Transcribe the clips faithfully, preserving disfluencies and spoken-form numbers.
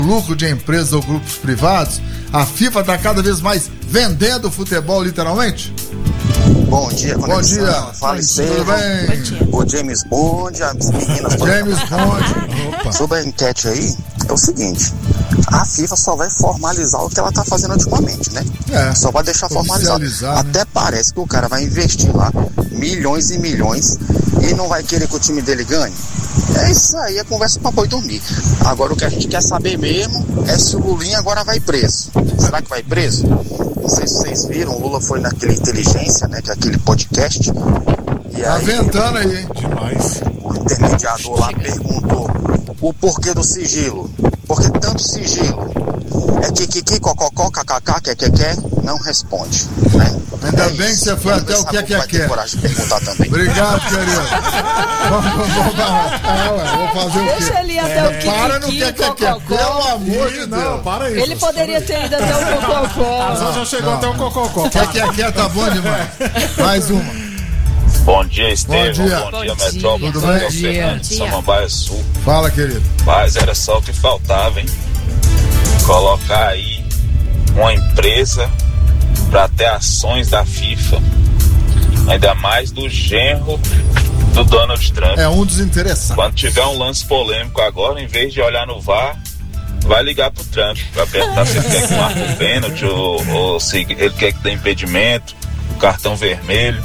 lucro de empresas ou grupos privados? A FIFA está cada vez mais vendendo o futebol, literalmente? Bom dia, Conexão. Bom dia. Fala, Tudo bem? O James Bond, as meninas... James Bond. Opa. Sobre a enquete aí, é o seguinte, a FIFA só vai formalizar o que ela tá fazendo ultimamente, né? É, só vai deixar formalizado. né? Até parece que o cara vai investir lá milhões e milhões e não vai querer que o time dele ganhe. É isso aí, é conversa pra boi dormir. Agora o que a gente quer saber mesmo é se o Lulinha agora vai preso. Será que vai preso? Não sei se vocês viram, o Lula foi naquele Inteligência, né, que é aquele podcast. E tá aí, ventando aí, hein? Demais. O intermediador lá perguntou o porquê do sigilo. Por que tanto sigilo? É kikiki, cococó, kkk, que que que? Não responde, né? Ainda é bem isso. que você foi até o que que que. Coragem de perguntar também. Obrigado, querido. vamos, vamos, vamos, vou fazer o quê? Deixa ele ir até o que Para no que que que. Pelo amor de Não, Deus. para isso. Ele poderia ter ido até o cococó. A Zó já chegou até o cococó. Que que que tá bom demais. Mais uma. Bom dia, Estevam. Bom dia. Bom dia, Bom Metrópole. dia. Tudo bem? Bom dia. Fernando de Samambaia Sul. Fala, querido. Mas era só o que faltava, hein? Colocar aí uma empresa para ter ações da FIFA. Ainda mais do genro do Donald Trump. É um dos interessados. Quando tiver um lance polêmico agora, em vez de olhar no V A R, vai ligar pro Trump para perguntar se ele quer que marque o pênalti ou, ou se ele quer que dê impedimento, o cartão vermelho.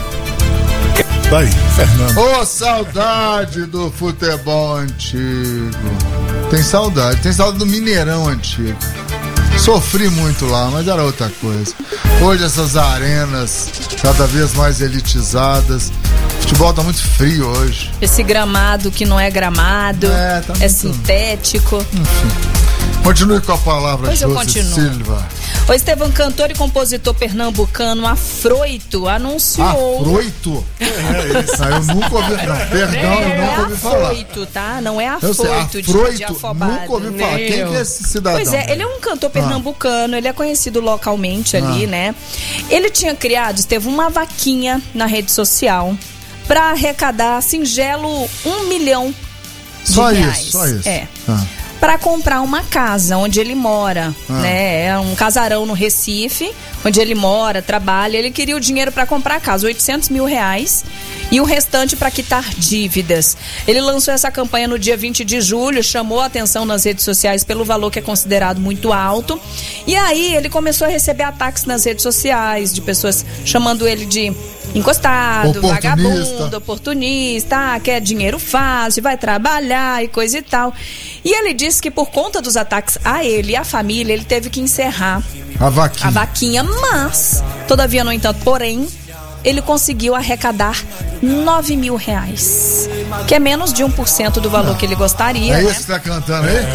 Tá aí, Fernando. Ô, oh, saudade do futebol antigo. Tem saudade, tem saudade do Mineirão antigo. Sofri muito lá, mas era outra coisa. Hoje essas arenas cada vez mais elitizadas. O futebol tá muito frio hoje. Esse gramado que não é gramado, É, tá é muito- sintético. Enfim. Continue com a palavra, Pois eu Josi continuo. Silva. O Estevão, cantor e compositor pernambucano Afroito anunciou... Afroito? Ah, eu nunca ouvi. Não, perdão, eu nunca ouvi falar. Afroito, tá? Não é Eu sei, afoito, de, de Afroito, afobado. nunca ouvi falar. Quem que é esse cidadão? Pois é, ele é um cantor pernambucano, ele é conhecido localmente ali, Ah. né? Ele tinha criado, teve uma vaquinha na rede social pra arrecadar singelo um milhão de Só reais. isso, só isso. É. Ah. Para comprar uma casa onde ele mora, Ah. né? É um casarão no Recife, onde ele mora, trabalha. Ele queria o dinheiro para comprar a casa, oitocentos mil reais, e o restante para quitar dívidas. Ele lançou essa campanha no dia vinte de julho, chamou a atenção nas redes sociais pelo valor que é considerado muito alto. E aí ele começou a receber ataques nas redes sociais de pessoas chamando ele de encostado, Oportunista. vagabundo, oportunista, ah, quer dinheiro fácil, vai trabalhar e coisa e tal. E ele disse que por conta dos ataques a ele e à família, ele teve que encerrar A vaquinha. a vaquinha, mas, todavia, no entanto, porém, ele conseguiu arrecadar nove mil reais, que é menos de um por cento do valor que ele gostaria, É né? esse que tá cantando aí?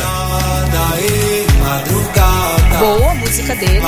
Boa a música dele.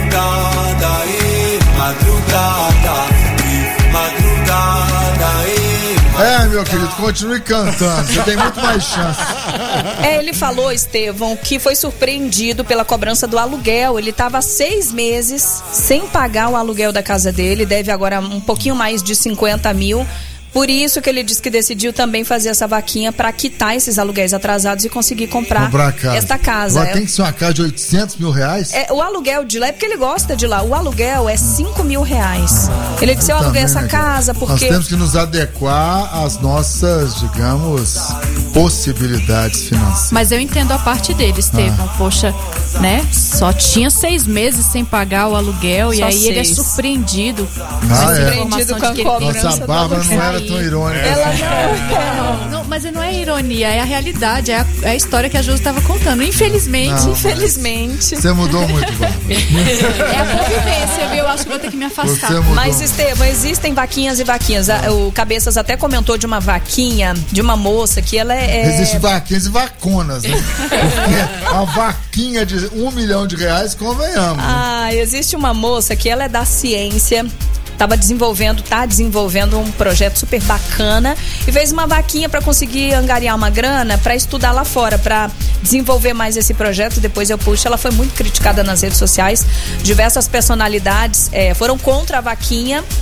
É, meu querido, continue cantando. Você tem muito mais chance. É, ele falou, Estevão, que foi surpreendido pela cobrança do aluguel. Ele estava seis meses sem pagar o aluguel da casa dele, deve agora um pouquinho mais de cinquenta mil. Por isso que ele disse que decidiu também fazer essa vaquinha para quitar esses aluguéis atrasados e conseguir comprar, Comprar a casa. esta casa. Agora É- tem que ser uma casa de oitocentos mil reais? É, o aluguel de lá é porque ele gosta de lá. O aluguel é cinco mil reais. Ele disse: eu aluguei Também, essa né, casa Nós porque. temos que nos adequar às nossas, digamos, possibilidades financeiras. Mas eu entendo a parte dele, Estevão. Ah. Poxa, né? Só tinha seis meses sem pagar o aluguel e Só aí ele é seis. surpreendido. Ah, é? Surpreendido com a de que ele cobrança Nossa, a Bárbara do não era aluguel. tão irônica. Ela assim. Não, não, mas não é ironia, é a realidade, é a, é a história que a Josi estava contando. Infelizmente, Não. infelizmente. Você mudou muito, Bárbara. é a convivência, viu? Eu acho que vou ter que me afastar. Você mudou. Mas, Estevão, existem vaquinhas e vaquinhas. A- O Cabeças até comentou de uma vaquinha, de uma moça que ela é. Existem vaquinhas e vaconas, né? Porque a vaquinha de um milhão de reais, convenhamos. né? Ah, existe uma moça que ela é da ciência. Tava desenvolvendo, tá desenvolvendo um projeto super bacana e fez uma vaquinha para conseguir angariar uma grana para estudar lá fora, para desenvolver mais esse projeto. Depois eu puxo. Ela foi muito criticada nas redes sociais. Diversas personalidades eh, foram contra a vaquinha,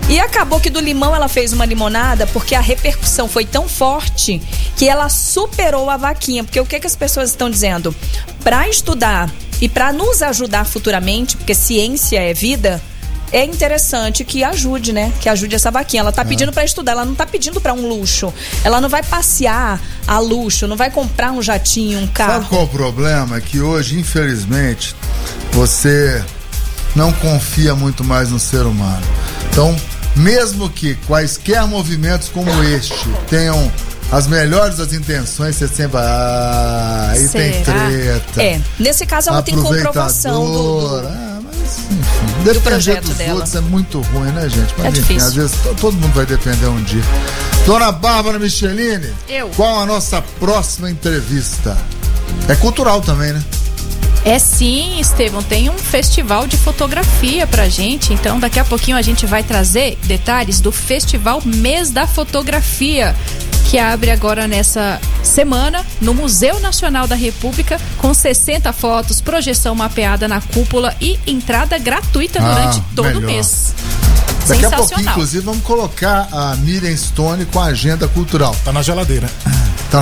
E acabou que do limão ela fez uma limonada porque a repercussão foi tão forte que ela superou a vaquinha. Porque o que, que as pessoas estão dizendo? Para estudar e para nos ajudar futuramente, porque ciência é vida, é interessante que ajude, né? Que ajude essa vaquinha. Ela tá pedindo pra estudar, ela não tá pedindo pra um luxo. Ela não vai passear a luxo, não vai comprar um jatinho, um carro. Sabe qual o problema? É que hoje, infelizmente, você não confia muito mais no ser humano. Então, mesmo que quaisquer movimentos como este tenham as melhores das intenções, você sempre... Ah, aí Será? tem treta. É, nesse caso ela tem comprovação do... do... Ah, mas, enfim, depender projeto dos dela. Outros é muito ruim, né, gente? Mas, É enfim, difícil. às vezes to- todo mundo vai depender um dia. Dona Bárbara Michelini, Eu. qual a nossa próxima entrevista? É cultural também, né? É sim, Estevão, tem um festival de fotografia pra gente, então daqui a pouquinho a gente vai trazer detalhes do Festival Mês da Fotografia, que abre agora nessa semana no Museu Nacional da República, com sessenta fotos, projeção mapeada na cúpula e entrada gratuita Ah, durante todo o melhor. mês. Daqui a pouquinho, Sensacional. inclusive, vamos colocar a Miriam Stone com a agenda cultural. Tá na geladeira. Tá.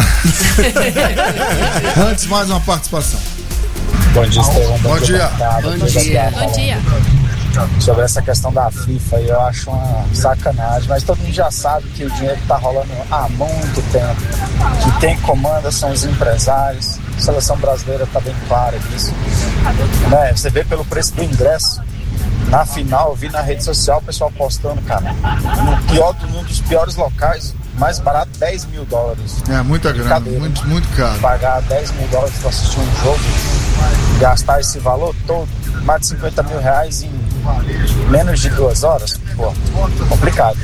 Antes, mais uma participação. Bom dia, Estevão. Bom dia. Bom dia. Bom dia. Sobre essa questão da FIFA, eu acho uma sacanagem, mas todo mundo já sabe que o dinheiro tá rolando há muito tempo. Que quem comanda são os empresários. A seleção brasileira tá bem clara disso. Né? Você vê pelo preço do ingresso. Na final, eu vi na rede social o pessoal postando, cara, no pior, num dos piores locais, mais barato, dez mil dólares. É, muita grana, Brincadeira. muito, muito caro. Pagar dez mil dólares para assistir um jogo, gastar esse valor todo, mais de cinquenta mil reais em menos de duas horas, pô, complicado.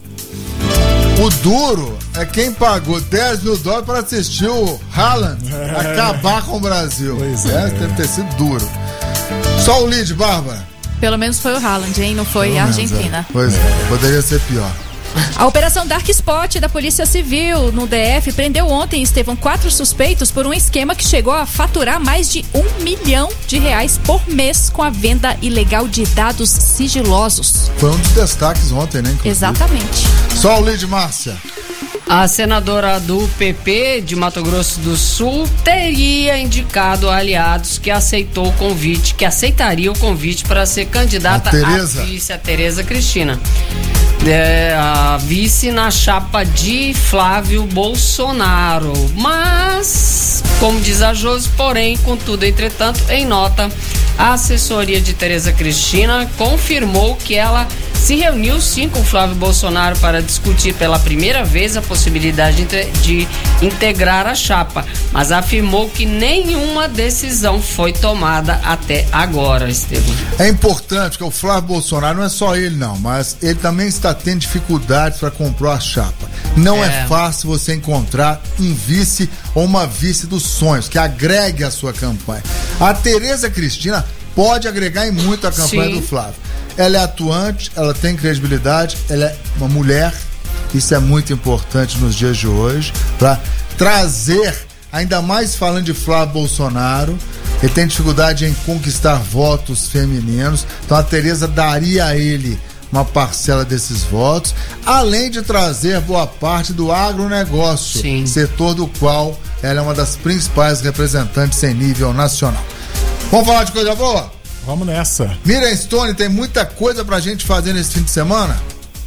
O duro é quem pagou dez mil dólares para assistir o Haaland acabar com o Brasil. Pois é. é. Deve ter sido duro. Só o lead, Bárbara. Pelo menos foi o Haaland, hein? Não foi a Pelo menos, Argentina. é. Pois é, poderia ser pior. A Operação Dark Spot da Polícia Civil no D F prendeu ontem, Estevão, quatro suspeitos por um esquema que chegou a faturar mais de um milhão de reais por mês com a venda ilegal de dados sigilosos. Foi um dos destaques ontem, né? inclusive. Exatamente. Só o lead, Márcia. A senadora do P P de Mato Grosso do Sul teria indicado a aliados que aceitou o convite, que aceitaria o convite para ser candidata A Tereza? a vice, a Tereza Cristina. É, a vice na chapa de Flávio Bolsonaro. Mas, como diz a Josi, porém, contudo, entretanto, em nota, a assessoria de Tereza Cristina confirmou que ela se reuniu sim com Flávio Bolsonaro para discutir pela primeira vez a possibilidade de integrar a chapa, mas afirmou que nenhuma decisão foi tomada até agora, Estevão. É importante que o Flávio Bolsonaro não é só ele não, mas ele também está tendo dificuldades para comprar a chapa. Não é. é fácil você encontrar um vice ou uma vice dos sonhos que agregue a sua campanha. A Tereza Cristina pode agregar em muito a campanha Sim. do Flávio. Ela é atuante, ela tem credibilidade, ela é uma mulher, isso é muito importante nos dias de hoje, para trazer, ainda mais falando de Flávio Bolsonaro, ele tem dificuldade em conquistar votos femininos, então a Tereza daria a ele uma parcela desses votos, além de trazer boa parte do agronegócio, Sim. setor do qual ela é uma das principais representantes em nível nacional. Vamos falar de coisa boa? Vamos nessa. Miriam Stone, tem muita coisa pra gente fazer nesse fim de semana?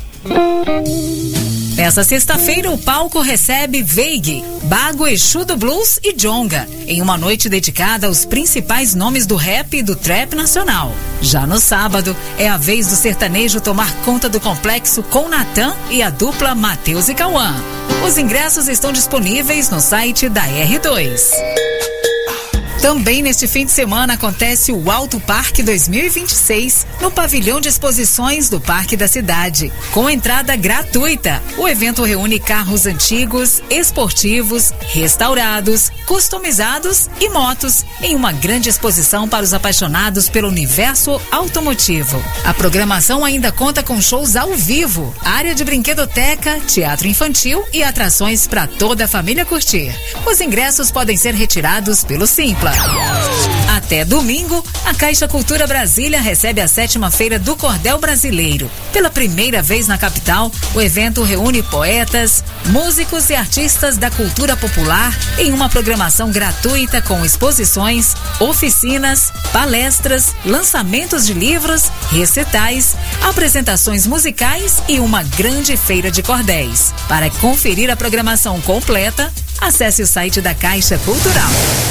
Nessa sexta-feira, o palco recebe Veig, Bago Exu do Blues e Djonga, em uma noite dedicada aos principais nomes do rap e do trap nacional. Já no sábado, é a vez do sertanejo tomar conta do complexo com Natan e a dupla Matheus e Cauã. Os ingressos estão disponíveis no site da R dois. Também neste fim de semana acontece o Alto Parque dois mil e vinte e seis no pavilhão de exposições do Parque da Cidade, com entrada gratuita. O evento reúne carros antigos, esportivos, restaurados, customizados e motos em uma grande exposição para os apaixonados pelo universo automotivo. A programação ainda conta com shows ao vivo, área de brinquedoteca, teatro infantil e atrações para toda a família curtir. Os ingressos podem ser retirados pelo Simpla. Até Até domingo, a Caixa Cultura Brasília recebe a sétima Feira do Cordel Brasileiro. Pela primeira vez na capital, o evento reúne poetas, músicos e artistas da cultura popular em uma programação gratuita com exposições, oficinas, palestras, lançamentos de livros, recitais, apresentações musicais e uma grande feira de cordéis. Para conferir a programação completa, acesse o site da Caixa Cultural.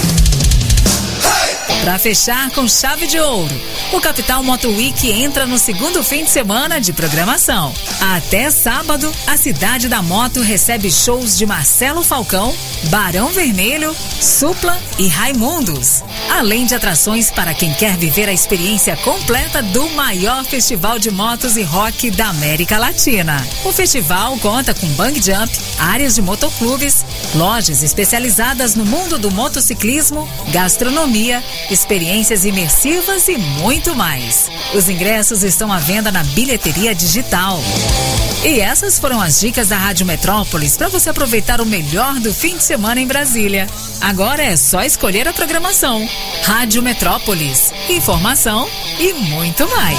Para fechar com chave de ouro, o Capital Moto Week entra no segundo fim de semana de programação. Até sábado, a Cidade da Moto recebe shows de Marcelo Falcão, Barão Vermelho, Supla e Raimundos. Além de atrações para quem quer viver a experiência completa do maior festival de motos e rock da América Latina. O festival conta com bang jump, áreas de motoclubes, lojas especializadas no mundo do motociclismo, gastronomia, experiências imersivas e muito mais. Os ingressos estão à venda na bilheteria digital. E essas foram as dicas da Rádio Metrópolis para você aproveitar o melhor do fim de semana em Brasília. Agora é só escolher a programação. Rádio Metrópolis. Informação e muito mais.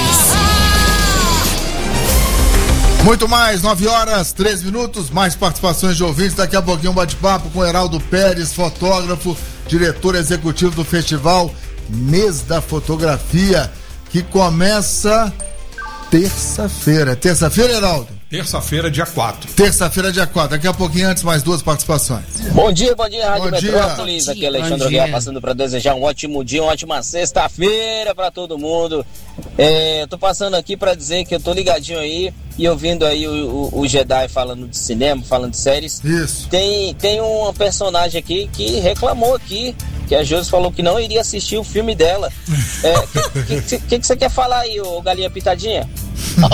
Muito mais, nove horas, três minutos, mais participações de ouvintes. Daqui a pouquinho um bate-papo com Heraldo Pérez, fotógrafo, diretor executivo do festival Mês da Fotografia, que começa terça-feira. Terça-feira, Heraldo? Terça-feira, dia quatro. Terça-feira, dia quatro. Daqui a pouquinho, antes, mais duas participações. Bom dia, bom dia, Rádio Bom Metrópolis. dia. Aqui é Alexandre Guerra passando para desejar um ótimo dia, uma ótima sexta-feira para todo mundo. É, tô passando aqui para dizer que eu tô ligadinho aí e ouvindo aí o, o, o Jedi falando de cinema, falando de séries. Isso. Tem, tem uma personagem aqui que reclamou aqui, que a Josi falou que não iria assistir o filme dela. O é, que, que, que, que você quer falar aí, ô Galinha Pitadinha? Não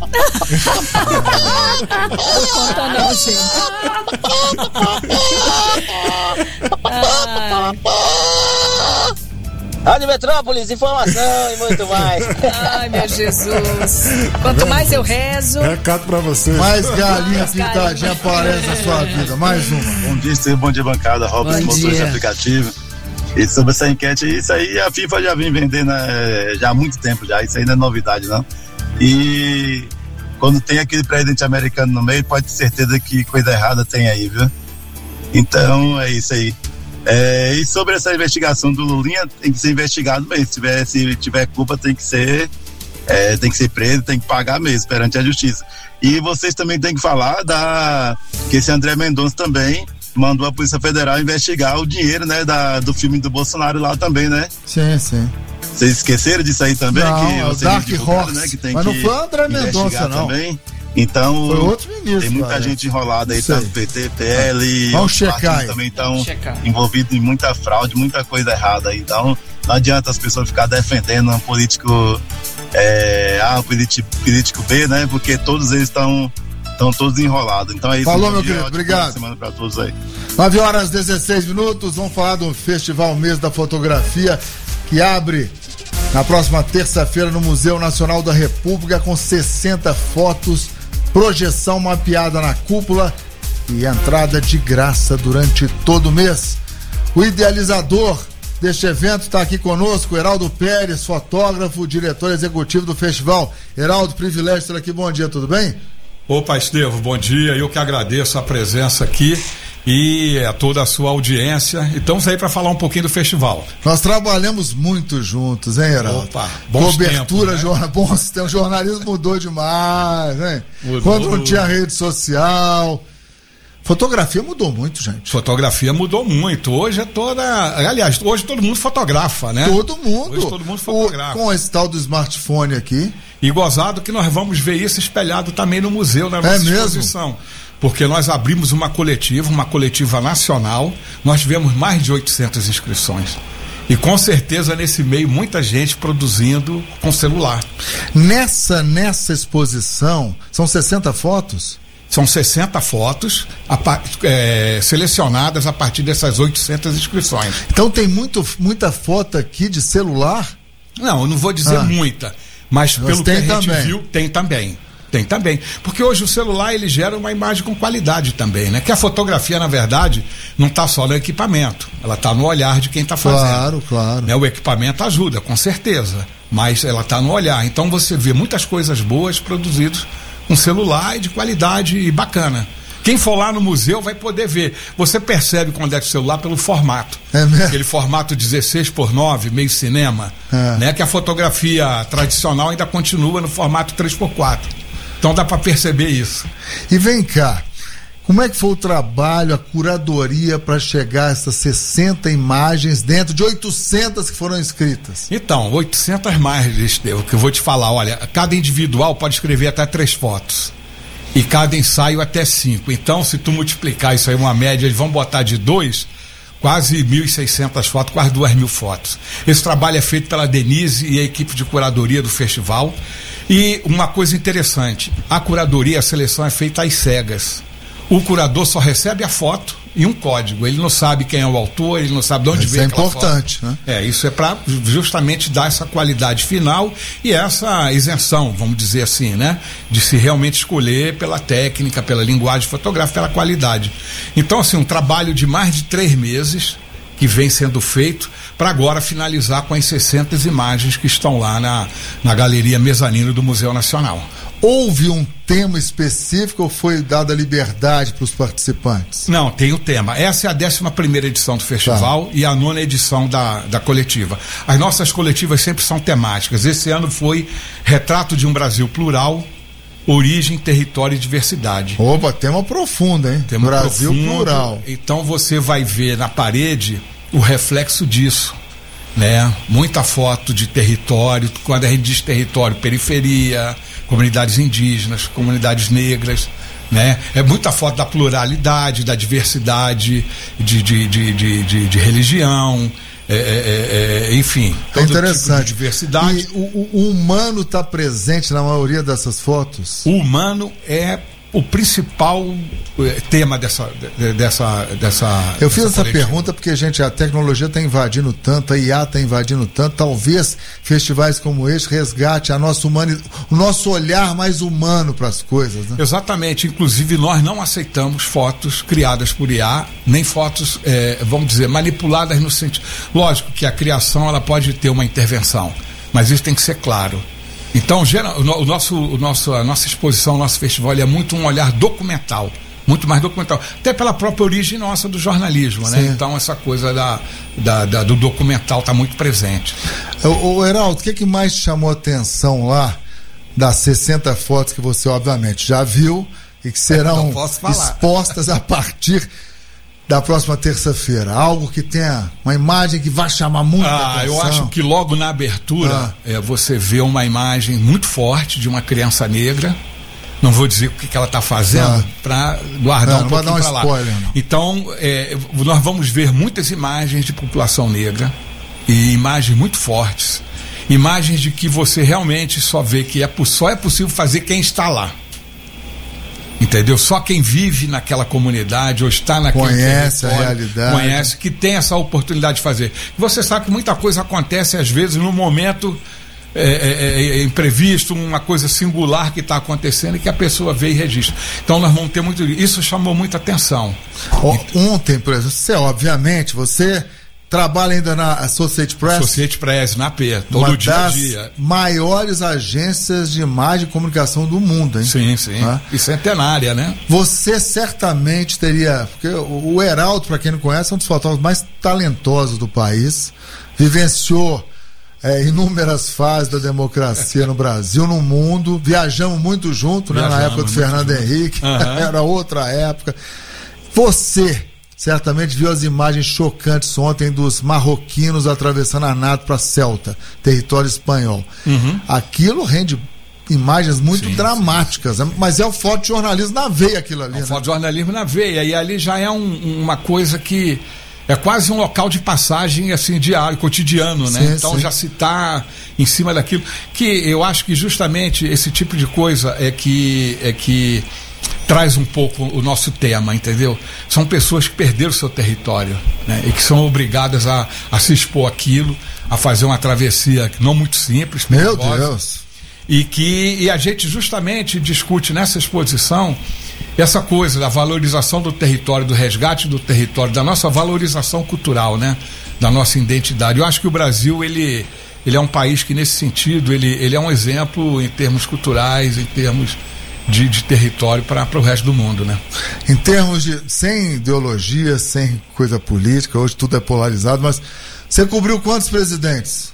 conta não, gente. Ai. Rádio Metrópolis, informação e muito mais. Ai, meu Jesus. Quanto mais eu rezo, Recado pra você. Mais galinha Mais pintadinha aparece na sua vida. Mais uma. Bom dia, Steve. Bom dia, bancada. Robson, motorista aplicativo. E sobre essa enquete, isso aí a FIFA já vem vendendo é, já há muito tempo já. Isso aí não é novidade, não. E quando tem aquele presidente americano no meio, pode ter certeza que coisa errada tem aí, viu? Então, é isso aí. É, e sobre essa investigação do Lulinha, tem que ser investigado mesmo. Se tiver, se tiver culpa, tem que ser é, tem que ser preso, tem que pagar mesmo perante a justiça. E vocês também têm que falar da que esse André Mendonça também mandou a Polícia Federal investigar o dinheiro, né, da, do filme do Bolsonaro lá também, né? Sim, sim. Vocês esqueceram disso aí também? Não, que vocês Dark divulgaram, Horse, né, que tem mas que não foi o André Mendonça, não. Também. Então, foi outro ministro, tem muita parece. gente enrolada aí, Sei. tanto P T, P L, Vamos os checar partidos aí. também estão envolvidos em muita fraude, muita coisa errada aí. Então, não adianta as pessoas ficar defendendo um político é, A, um político, político B, né? Porque todos eles estão estão todos enrolados. Então é isso. Falou, meu dia, querido, ótima obrigado. semana pra todos aí. nove horas, dezesseis minutos. Vamos falar do Festival Mês da Fotografia, que abre na próxima terça-feira no Museu Nacional da República com sessenta fotos, projeção mapeada na cúpula e entrada de graça durante todo o mês. O idealizador deste evento está aqui conosco, Heraldo Pérez, fotógrafo, diretor executivo do festival. Heraldo, privilégio estar aqui, bom dia, tudo bem? Opa, Estevam, bom dia. Eu que agradeço a presença aqui e a toda a sua audiência. E estamos aí para falar um pouquinho do festival. Nós trabalhamos muito juntos, hein, Heraldo? Opa, bons Cobertura, tempos, né? jornal, bons tempos, o jornalismo mudou demais, hein? Mudou. Quando não tinha rede social. Fotografia mudou muito, gente. Fotografia mudou muito. Hoje é toda. Aliás, hoje todo mundo fotografa, né? Todo mundo. Hoje todo mundo fotografa. O, com esse tal do smartphone aqui. E gozado que nós vamos ver isso espelhado também no museu, na nossa É mesmo? exposição. Porque nós abrimos uma coletiva, uma coletiva nacional, nós tivemos mais de oitocentas inscrições. E com certeza nesse meio muita gente produzindo com celular. Nessa, nessa exposição, são sessenta fotos? São sessenta fotos a, é, selecionadas a partir dessas oitocentas inscrições. Então tem muito, muita foto aqui de celular? Não, eu não vou dizer Ah. muita, mas Mas pelo que tem a gente também. viu, tem também. Tem também. Porque hoje o celular ele gera uma imagem com qualidade também, né? Que a fotografia, na verdade, não está só no equipamento. Ela está no olhar de quem está fazendo. Claro, claro. Né? O equipamento ajuda, com certeza. Mas ela está no olhar. Então você vê muitas coisas boas produzidas com celular e de qualidade e bacana. Quem for lá no museu vai poder ver. Você percebe quando é de celular pelo formato. É mesmo? Aquele formato dezesseis por nove, meio cinema. É. Né? Que a fotografia tradicional ainda continua no formato três por quatro. Então dá para perceber isso. E vem cá, como é que foi o trabalho, a curadoria para chegar a essas sessenta imagens dentro de oitocentas que foram inscritas? Então, oitocentas imagens, o que eu vou te falar, olha, cada individual pode escrever até três fotos. E cada ensaio até cinco. Então, se tu multiplicar isso aí, uma média, vamos botar de dois, quase mil e seiscentas fotos, quase duas mil fotos. Esse trabalho é feito pela Denise e a equipe de curadoria do festival. E uma coisa interessante, a curadoria, a seleção é feita às cegas. O curador só recebe a foto e um código. Ele não sabe quem é o autor, ele não sabe de onde isso veio é aquela importante, foto. Né? É, isso é para justamente dar essa qualidade final e essa isenção, vamos dizer assim, né? De se realmente escolher pela técnica, pela linguagem fotográfica, pela qualidade. Então, assim, um trabalho de mais de três meses que vem sendo feito para agora finalizar com as sessenta imagens que estão lá na, na galeria mezanino do Museu Nacional. Houve um tema específico ou foi dada liberdade para os participantes? Não, tem o tema. Essa é a décima primeira edição do festival, tá, e a nona edição da, da coletiva. As nossas coletivas sempre são temáticas. Esse ano foi Retrato de um Brasil Plural, Origem, Território e Diversidade. Opa, tema profundo, hein? Tema Brasil profundo. Plural. Então você vai ver na parede o reflexo disso, né? Muita foto de território, quando a gente diz território, periferia, comunidades indígenas, comunidades negras, né? É muita foto da pluralidade, da diversidade de, de, de, de, de, de religião, é, é, é, enfim, é interessante. Tipo de diversidade. E o, o humano está presente na maioria dessas fotos? O humano é o principal eh, tema dessa, dessa, dessa eu fiz dessa essa coletiva. pergunta porque, gente, a tecnologia está invadindo tanto, a I A está invadindo tanto, talvez festivais como este resgate a nossa humani- o nosso olhar mais humano para as coisas, né? Exatamente, inclusive nós não aceitamos fotos criadas por I A, nem fotos, eh, vamos dizer, manipuladas no sentido, lógico que a criação ela pode ter uma intervenção, mas isso tem que ser claro. Então, geral, o nosso, o nosso, a nossa exposição, o nosso festival é muito um olhar documental, muito mais documental, até pela própria origem nossa do jornalismo, né? Então essa coisa da, da, da, do documental está muito presente. O, o Heraldo, o que, que mais te chamou a atenção lá das sessenta fotos que você obviamente já viu e que serão expostas a partir da próxima terça-feira? Algo que tenha uma imagem que vai chamar muita ah, atenção. Eu acho que logo na abertura ah. é, você vê uma imagem muito forte de uma criança negra. Não vou dizer o que, que ela está fazendo, ah. para guardar não, um pouquinho para lá. Spoiler, então, é, nós vamos ver muitas imagens de população negra e imagens muito fortes. Imagens de que você realmente só vê que é, só é possível fazer quem está lá. Entendeu? Só quem vive naquela comunidade ou está naquele conhece a realidade, conhece, que tem essa oportunidade de fazer. Você sabe que muita coisa acontece às vezes no momento é, é, é, imprevisto, uma coisa singular que está acontecendo e que a pessoa vê e registra. Então nós vamos ter muito isso, chamou muita atenção. Ontem, por exemplo, você obviamente você trabalha ainda na Associated Press? Associated Press, na P, todo uma dia das a dia. Maiores agências de imagem e comunicação do mundo, hein? Sim, sim. Ah. E centenária, né? Você certamente teria. Porque o Heraldo, para quem não conhece, é um dos fotógrafos mais talentosos do país. Vivenciou é, inúmeras fases da democracia no Brasil, no mundo. Viajamos muito junto, né? Na época do Fernando Henrique. Uhum. Era outra época. Você certamente viu as imagens chocantes ontem dos marroquinos atravessando a Nato para Celta, território espanhol. Uhum. Aquilo rende imagens muito sim, dramáticas, sim. Mas é o fotojornalismo na veia aquilo ali. É o né? fotojornalismo na veia, e ali já é um, uma coisa que é quase um local de passagem assim, diário, cotidiano, né? Sim, então sim. já se está em cima daquilo, que eu acho que justamente esse tipo de coisa é que... É que traz um pouco o nosso tema, entendeu? São pessoas que perderam o seu território, né? E que são obrigadas a, a se expor àquilo, a fazer uma travessia não muito simples, meu Deus, E que e a gente justamente discute nessa exposição essa coisa da valorização do território, do resgate do território, da nossa valorização cultural, né? Da nossa identidade. Eu acho que o Brasil, ele, ele é um país que, nesse sentido, ele, ele é um exemplo em termos culturais, em termos de, de território para o resto do mundo, né? Em termos de, sem ideologia, sem coisa política, hoje tudo é polarizado, mas você cobriu quantos presidentes?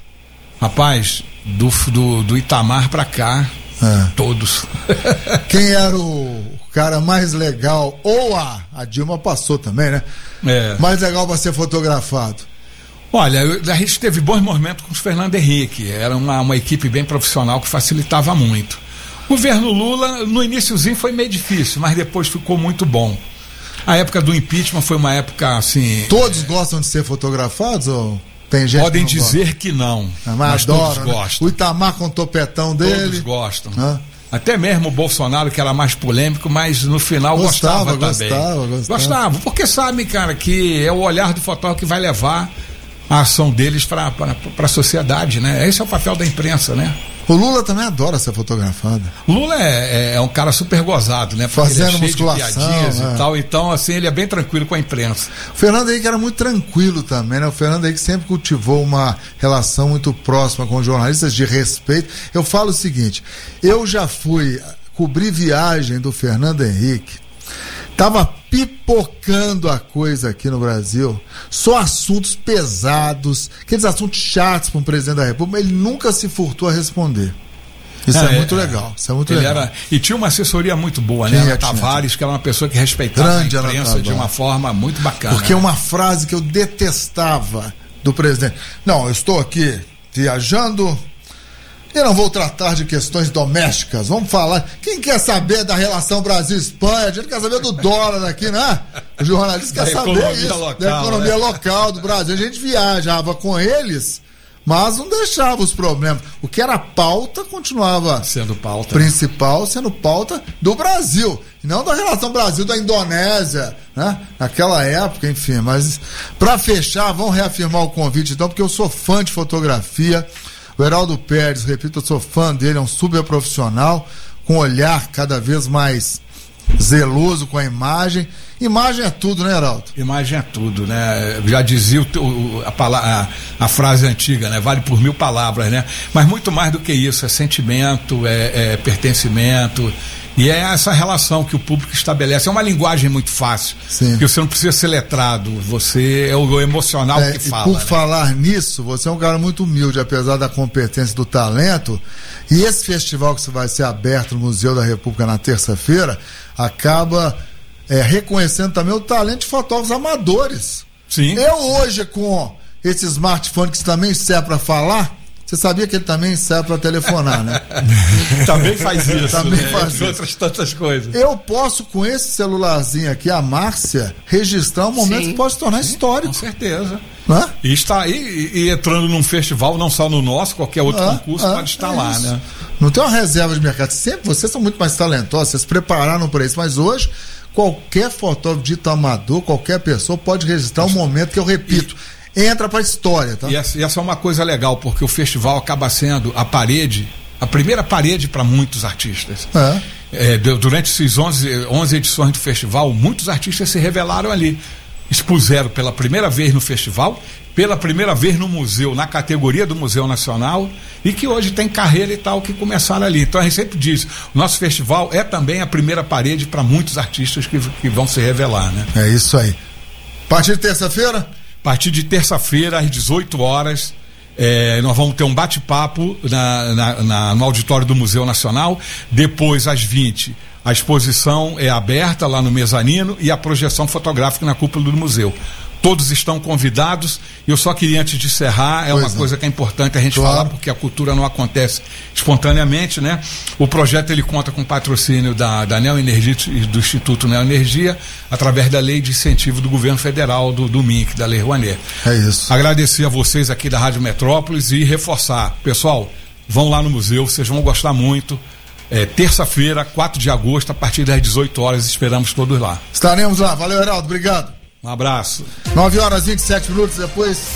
Rapaz, do, do, do Itamar para cá, é. Todos. Quem era o cara mais legal, ou a, a Dilma passou também, né? É. Mais legal para ser fotografado? Olha, a gente teve bons momentos com o Fernando Henrique, era uma, uma equipe bem profissional que facilitava muito. O governo Lula, no iniciozinho foi meio difícil, mas depois ficou muito bom. A época do impeachment foi uma época assim... Todos é... gostam de ser fotografados ou... Tem gente Podem que não dizer gosta? Que não, mas, mas adoro, todos né? gostam. O Itamar com o topetão dele. Todos gostam. Hã? Até mesmo o Bolsonaro, que era mais polêmico, mas no final gostava, gostava também. Gostava, gostava. Gostava, porque sabe, cara, que é o olhar do fotógrafo que vai levar a ação deles para a sociedade, né? Esse é o papel da imprensa, né? O Lula também adora ser fotografado. Lula é, é, é um cara super gozado, né? Porque fazendo ele é cheio musculação, de piadinhas é. e tal, então assim, ele é bem tranquilo com a imprensa. O Fernando Henrique era muito tranquilo também, né? O Fernando Henrique sempre cultivou uma relação muito próxima com os jornalistas, de respeito. Eu falo o seguinte, eu já fui cobrir viagem do Fernando Henrique, tava pipocando a coisa aqui no Brasil, só assuntos pesados, aqueles assuntos chatos para um presidente da República, ele nunca se furtou a responder. Isso é, é muito é, legal, isso é muito legal. Era, e tinha uma assessoria muito boa, tinha, né? Ana Tavares, que era uma pessoa que respeitava Grande a imprensa de uma forma muito bacana. Porque né? uma frase que eu detestava do presidente, não, eu estou aqui viajando... Eu não vou tratar de questões domésticas, vamos falar. Quem quer saber da relação Brasil-Espanha? A gente quer saber do dólar aqui, né? O jornalista quer saber isso, local, da economia né? local do Brasil. A gente viajava com eles, mas não deixava os problemas. O que era pauta continuava sendo pauta principal, sendo pauta do Brasil, e não da relação Brasil da Indonésia, né? Naquela época, enfim. Mas para fechar, vamos reafirmar o convite então, porque eu sou fã de fotografia. O Heraldo Pérez, repito, eu sou fã dele, é um super profissional, com um olhar cada vez mais zeloso com a imagem. Imagem é tudo, né, Heraldo? Imagem é tudo, né? Já dizia o, o, a, a, a frase antiga, né? Vale por mil palavras, né? Mas muito mais do que isso, é sentimento, é, é pertencimento. E é essa relação que o público estabelece. É uma linguagem muito fácil. Sim. Porque você não precisa ser letrado. Você é o emocional é, que fala. Por né? falar nisso, você é um cara muito humilde, apesar da competência e do talento. E esse festival que vai ser aberto no Museu da República na terça-feira acaba é, reconhecendo também o talento de fotógrafos amadores. Sim. Eu hoje, com esse smartphone que também serve para falar. Você sabia que ele também serve para telefonar, né? Também faz isso. Também né? faz isso. Outras tantas coisas. Eu posso, com esse celularzinho aqui, a Márcia, registrar um momento Sim. que pode se tornar Sim, histórico. Com certeza. Né? E está aí, e, e entrando num festival, não só no nosso, qualquer outro ah, concurso ah, pode estar é lá, isso. né? Não tem uma reserva de mercado. Sempre vocês são muito mais talentosos, vocês prepararam para isso, mas hoje qualquer fotógrafo dito amador, qualquer pessoa pode registrar um momento que eu repito. E, entra pra história, tá? E essa, e essa é uma coisa legal, porque o festival acaba sendo a parede, a primeira parede para muitos artistas. É. É, durante essas onze, onze edições do festival, muitos artistas se revelaram ali. Expuseram pela primeira vez no festival, pela primeira vez no museu, na categoria do Museu Nacional, e que hoje tem carreira e tal, que começaram ali. Então a gente sempre diz, o nosso festival é também a primeira parede para muitos artistas que, que vão se revelar, né? É isso aí. A partir de terça-feira? A partir de terça-feira, às dezoito horas, é, nós vamos ter um bate-papo na, na, na, no auditório do Museu Nacional. Depois, às vinte, a exposição é aberta lá no mezanino e a projeção fotográfica na cúpula do museu. Todos estão convidados. Eu só queria, antes de encerrar, é pois uma não. coisa que é importante a gente claro. falar, porque a cultura não acontece espontaneamente, né? O projeto ele conta com patrocínio da, da Neoenergia e do Instituto Neoenergia, através da lei de incentivo do governo federal, do, do M I N C, da Lei Rouanet. É isso. Agradecer a vocês aqui da Rádio Metrópolis e reforçar. Pessoal, vão lá no museu, vocês vão gostar muito. É, terça-feira, quatro de agosto, a partir das dezoito horas, esperamos todos lá. Estaremos lá. Valeu, Heraldo. Obrigado. Um abraço. nove horas e vinte e sete minutos depois.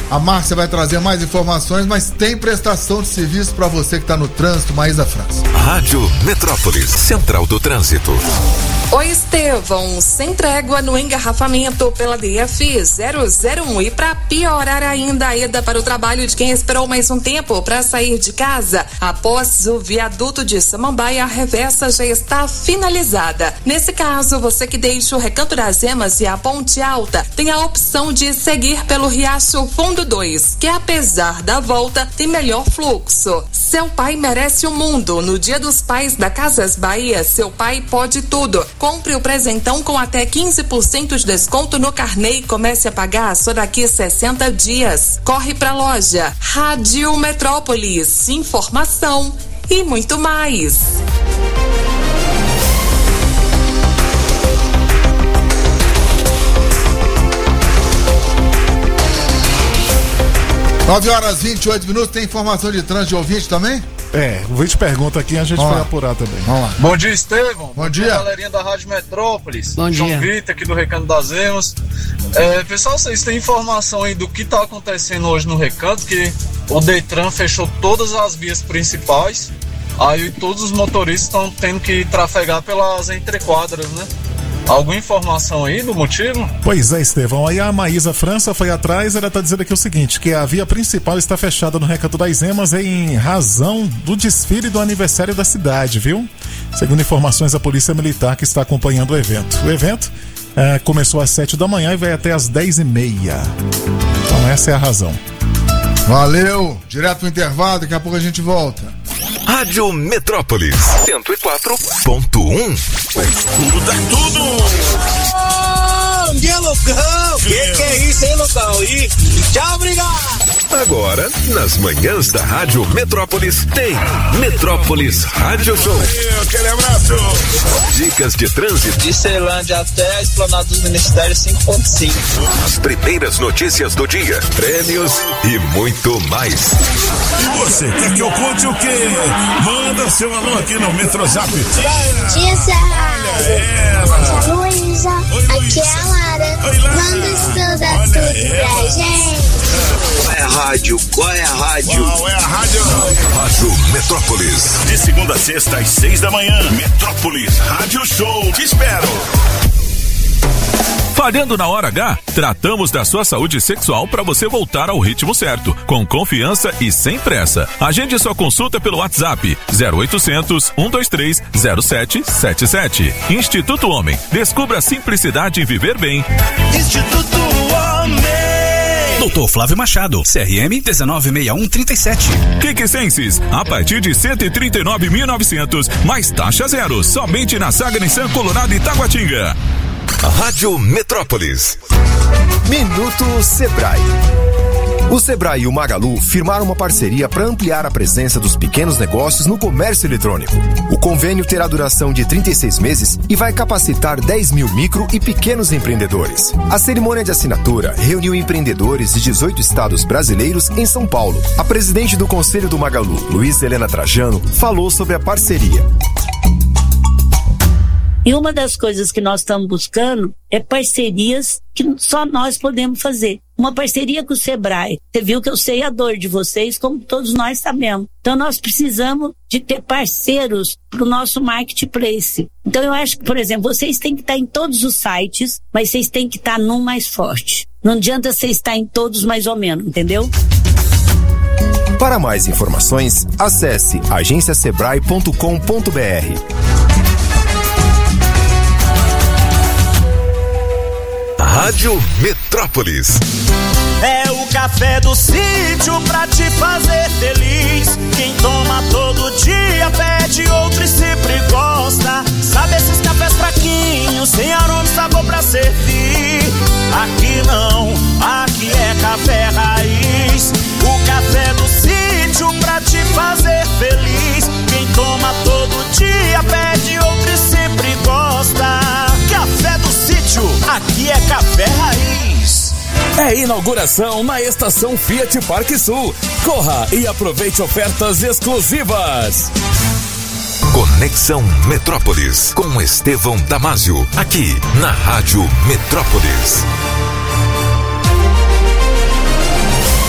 A Márcia vai trazer mais informações, mas tem prestação de serviço para você que está no trânsito, Maísa França. Rádio Metrópolis, Central do Trânsito. Oi, Estevão, sem trégua no engarrafamento pela D F zero zero um. E para piorar ainda a ida para o trabalho de quem esperou mais um tempo para sair de casa, após o viaduto de Samambaia, a reversa já está finalizada. Nesse caso, você que deixa o Recanto das Emas e a Ponte Alta tem a opção de seguir pelo Riacho Fundo dois, que apesar da volta tem melhor fluxo. Seu pai merece o mundo. No Dia dos Pais da Casas Bahia, seu pai pode tudo. Compre o presentão com até quinze por cento de desconto no carnê e comece a pagar só daqui sessenta dias. Corre pra loja. Rádio Metrópolis. Informação e muito mais. nove horas e vinte e oito minutos, tem informação de trânsito de ouvinte também? É, o ouvinte pergunta aqui, a gente Vamos vai lá. apurar também. Vamos lá. Bom dia, Estevão. Bom, Bom dia. dia, galerinha da Rádio Metrópolis. Bom João dia. Vitor, aqui do Recanto das Emas. É, pessoal, vocês têm informação aí do que está acontecendo hoje no Recanto, que o Detran fechou todas as vias principais, aí todos os motoristas estão tendo que trafegar pelas entrequadras, né? Alguma informação aí do motivo? Pois é, Estevão, aí a Maísa França foi atrás, ela tá dizendo aqui o seguinte, que a via principal está fechada no Recanto das Emas em razão do desfile do aniversário da cidade, viu? Segundo informações da Polícia Militar que está acompanhando o evento. O evento é, começou às sete da manhã e vai até às dez e meia. Então essa é a razão. Valeu, direto pro intervalo, daqui a pouco a gente volta. Rádio Metrópolis, cento e quatro ponto um. Escuta tudo! Oh, que loucão! Que que é isso, hein, loucão? E tchau, obrigado! Agora, nas manhãs da Rádio Metrópolis, tem Metrópolis Rádio Show. Aquele abraço! Dicas de trânsito. De Ceilândia até a Esplanada dos Ministérios cinco ponto cinco. As primeiras notícias do dia, prêmios e muito mais. E você, quer que eu conte o quê? Manda seu alô aqui no Metrozap. Bom dia, Serrado. Aqui é a Luísa. Aqui é a Lara. Manda estuda tudo pra gente. Qual é a rádio? Qual é a rádio? Qual é a rádio? Rádio Metrópolis. De segunda a sexta às seis da manhã. Metrópolis Rádio Show. Te espero. Falhando na hora H, tratamos da sua saúde sexual para você voltar ao ritmo certo, com confiança e sem pressa. Agende sua consulta pelo WhatsApp zero oitocentos, um dois três, zero sete sete sete. Instituto Homem, descubra a simplicidade em viver bem. Instituto Homem. Doutor Flávio Machado, C R M um nove seis um três sete. Kik Senses, a partir de cento e trinta e nove mil e novecentos, mais taxa zero, somente na Saga Nissan Colorado e Taguatinga. Rádio Metrópolis. Minuto Sebrae. O Sebrae e o Magalu firmaram uma parceria para ampliar a presença dos pequenos negócios no comércio eletrônico. O convênio terá duração de trinta e seis meses e vai capacitar dez mil micro e pequenos empreendedores. A cerimônia de assinatura reuniu empreendedores de dezoito estados brasileiros em São Paulo. A presidente do Conselho do Magalu, Luiz Helena Trajano, falou sobre a parceria. E uma das coisas que nós estamos buscando é parcerias que só nós podemos fazer. Uma parceria com o Sebrae. Você viu que eu sei a dor de vocês, como todos nós sabemos. Então nós precisamos de ter parceiros para o nosso marketplace. Então eu acho que, por exemplo, vocês têm que estar em todos os sites, mas vocês têm que estar num mais forte. Não adianta você estar em todos mais ou menos, entendeu? Para mais informações, acesse agência sebrae ponto com ponto br. Rádio Metrópolis. É o café do sítio pra te fazer feliz. Quem toma todo dia pede outro e sempre gosta. Sabe esses cafés fraquinhos, sem aroma e sabor pra servir? Aqui não, aqui é café raiz. O café do sítio pra te fazer feliz. Quem toma todo dia pede outro e sempre gosta. Café do sítio, aqui é café raiz. É inauguração na estação Fiat Parque Sul. Corra e aproveite ofertas exclusivas. Conexão Metrópolis com Estevão Damásio, aqui na Rádio Metrópolis.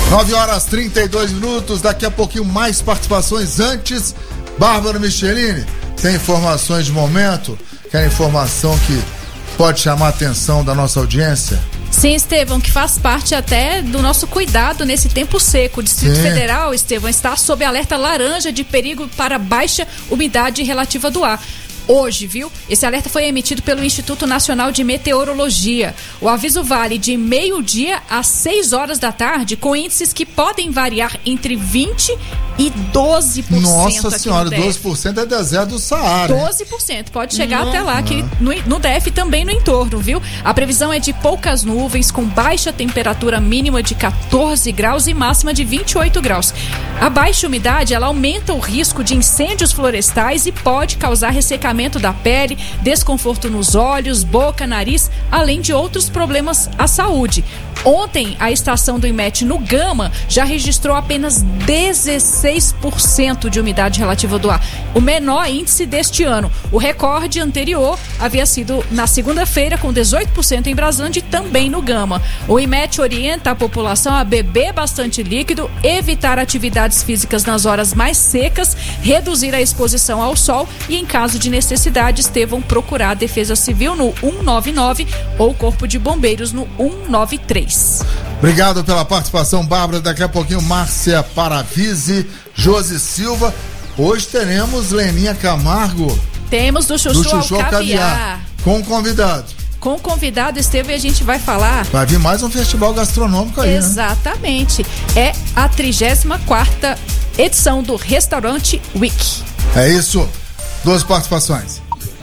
nove horas e trinta e dois minutos, daqui a pouquinho mais participações. Antes, Bárbara Michelini, tem informações de momento? Quer informação que pode chamar a atenção da nossa audiência? Sim, Estevão, que faz parte até do nosso cuidado nesse tempo seco. O Distrito Sim. Federal, Estevão, está sob alerta laranja de perigo para baixa umidade relativa do ar. Hoje, viu? Esse alerta foi emitido pelo Instituto Nacional de Meteorologia. O aviso vale de meio-dia às seis horas da tarde, com índices que podem variar entre vinte e doze por cento. Nossa senhora, doze por cento é deserto do Saara. doze por cento, pode chegar Não. até lá, aqui no, no D F também no entorno, viu? A previsão é de poucas nuvens, com baixa temperatura mínima de quatorze graus e máxima de vinte e oito graus. A baixa umidade, ela aumenta o risco de incêndios florestais e pode causar ressecamento da pele, desconforto nos olhos, boca, nariz, além de outros problemas à saúde. Ontem, a estação do IMET no Gama já registrou apenas dezesseis por cento de umidade relativa do ar, o menor índice deste ano. O recorde anterior havia sido na segunda-feira, com dezoito por cento em Braslândia e também no Gama. O IMET orienta a população a beber bastante líquido, evitar atividades físicas nas horas mais secas, reduzir a exposição ao sol e, em caso de necessidade, Estevão, procurar a Defesa Civil no um nove nove ou o Corpo de Bombeiros no um nove três. Obrigado pela participação, Bárbara. Daqui a pouquinho, Márcia Paravise, Josi Silva. Hoje teremos Leninha Camargo. Temos do Chuchu, do Chuchu ao Caviar. Caviar. Com convidado. Com o convidado, Estevão, e a gente vai falar... Vai vir mais um festival gastronômico aí, Exatamente. Né? É a trigésima quarta edição do Restaurante Week. É isso. Duas participações.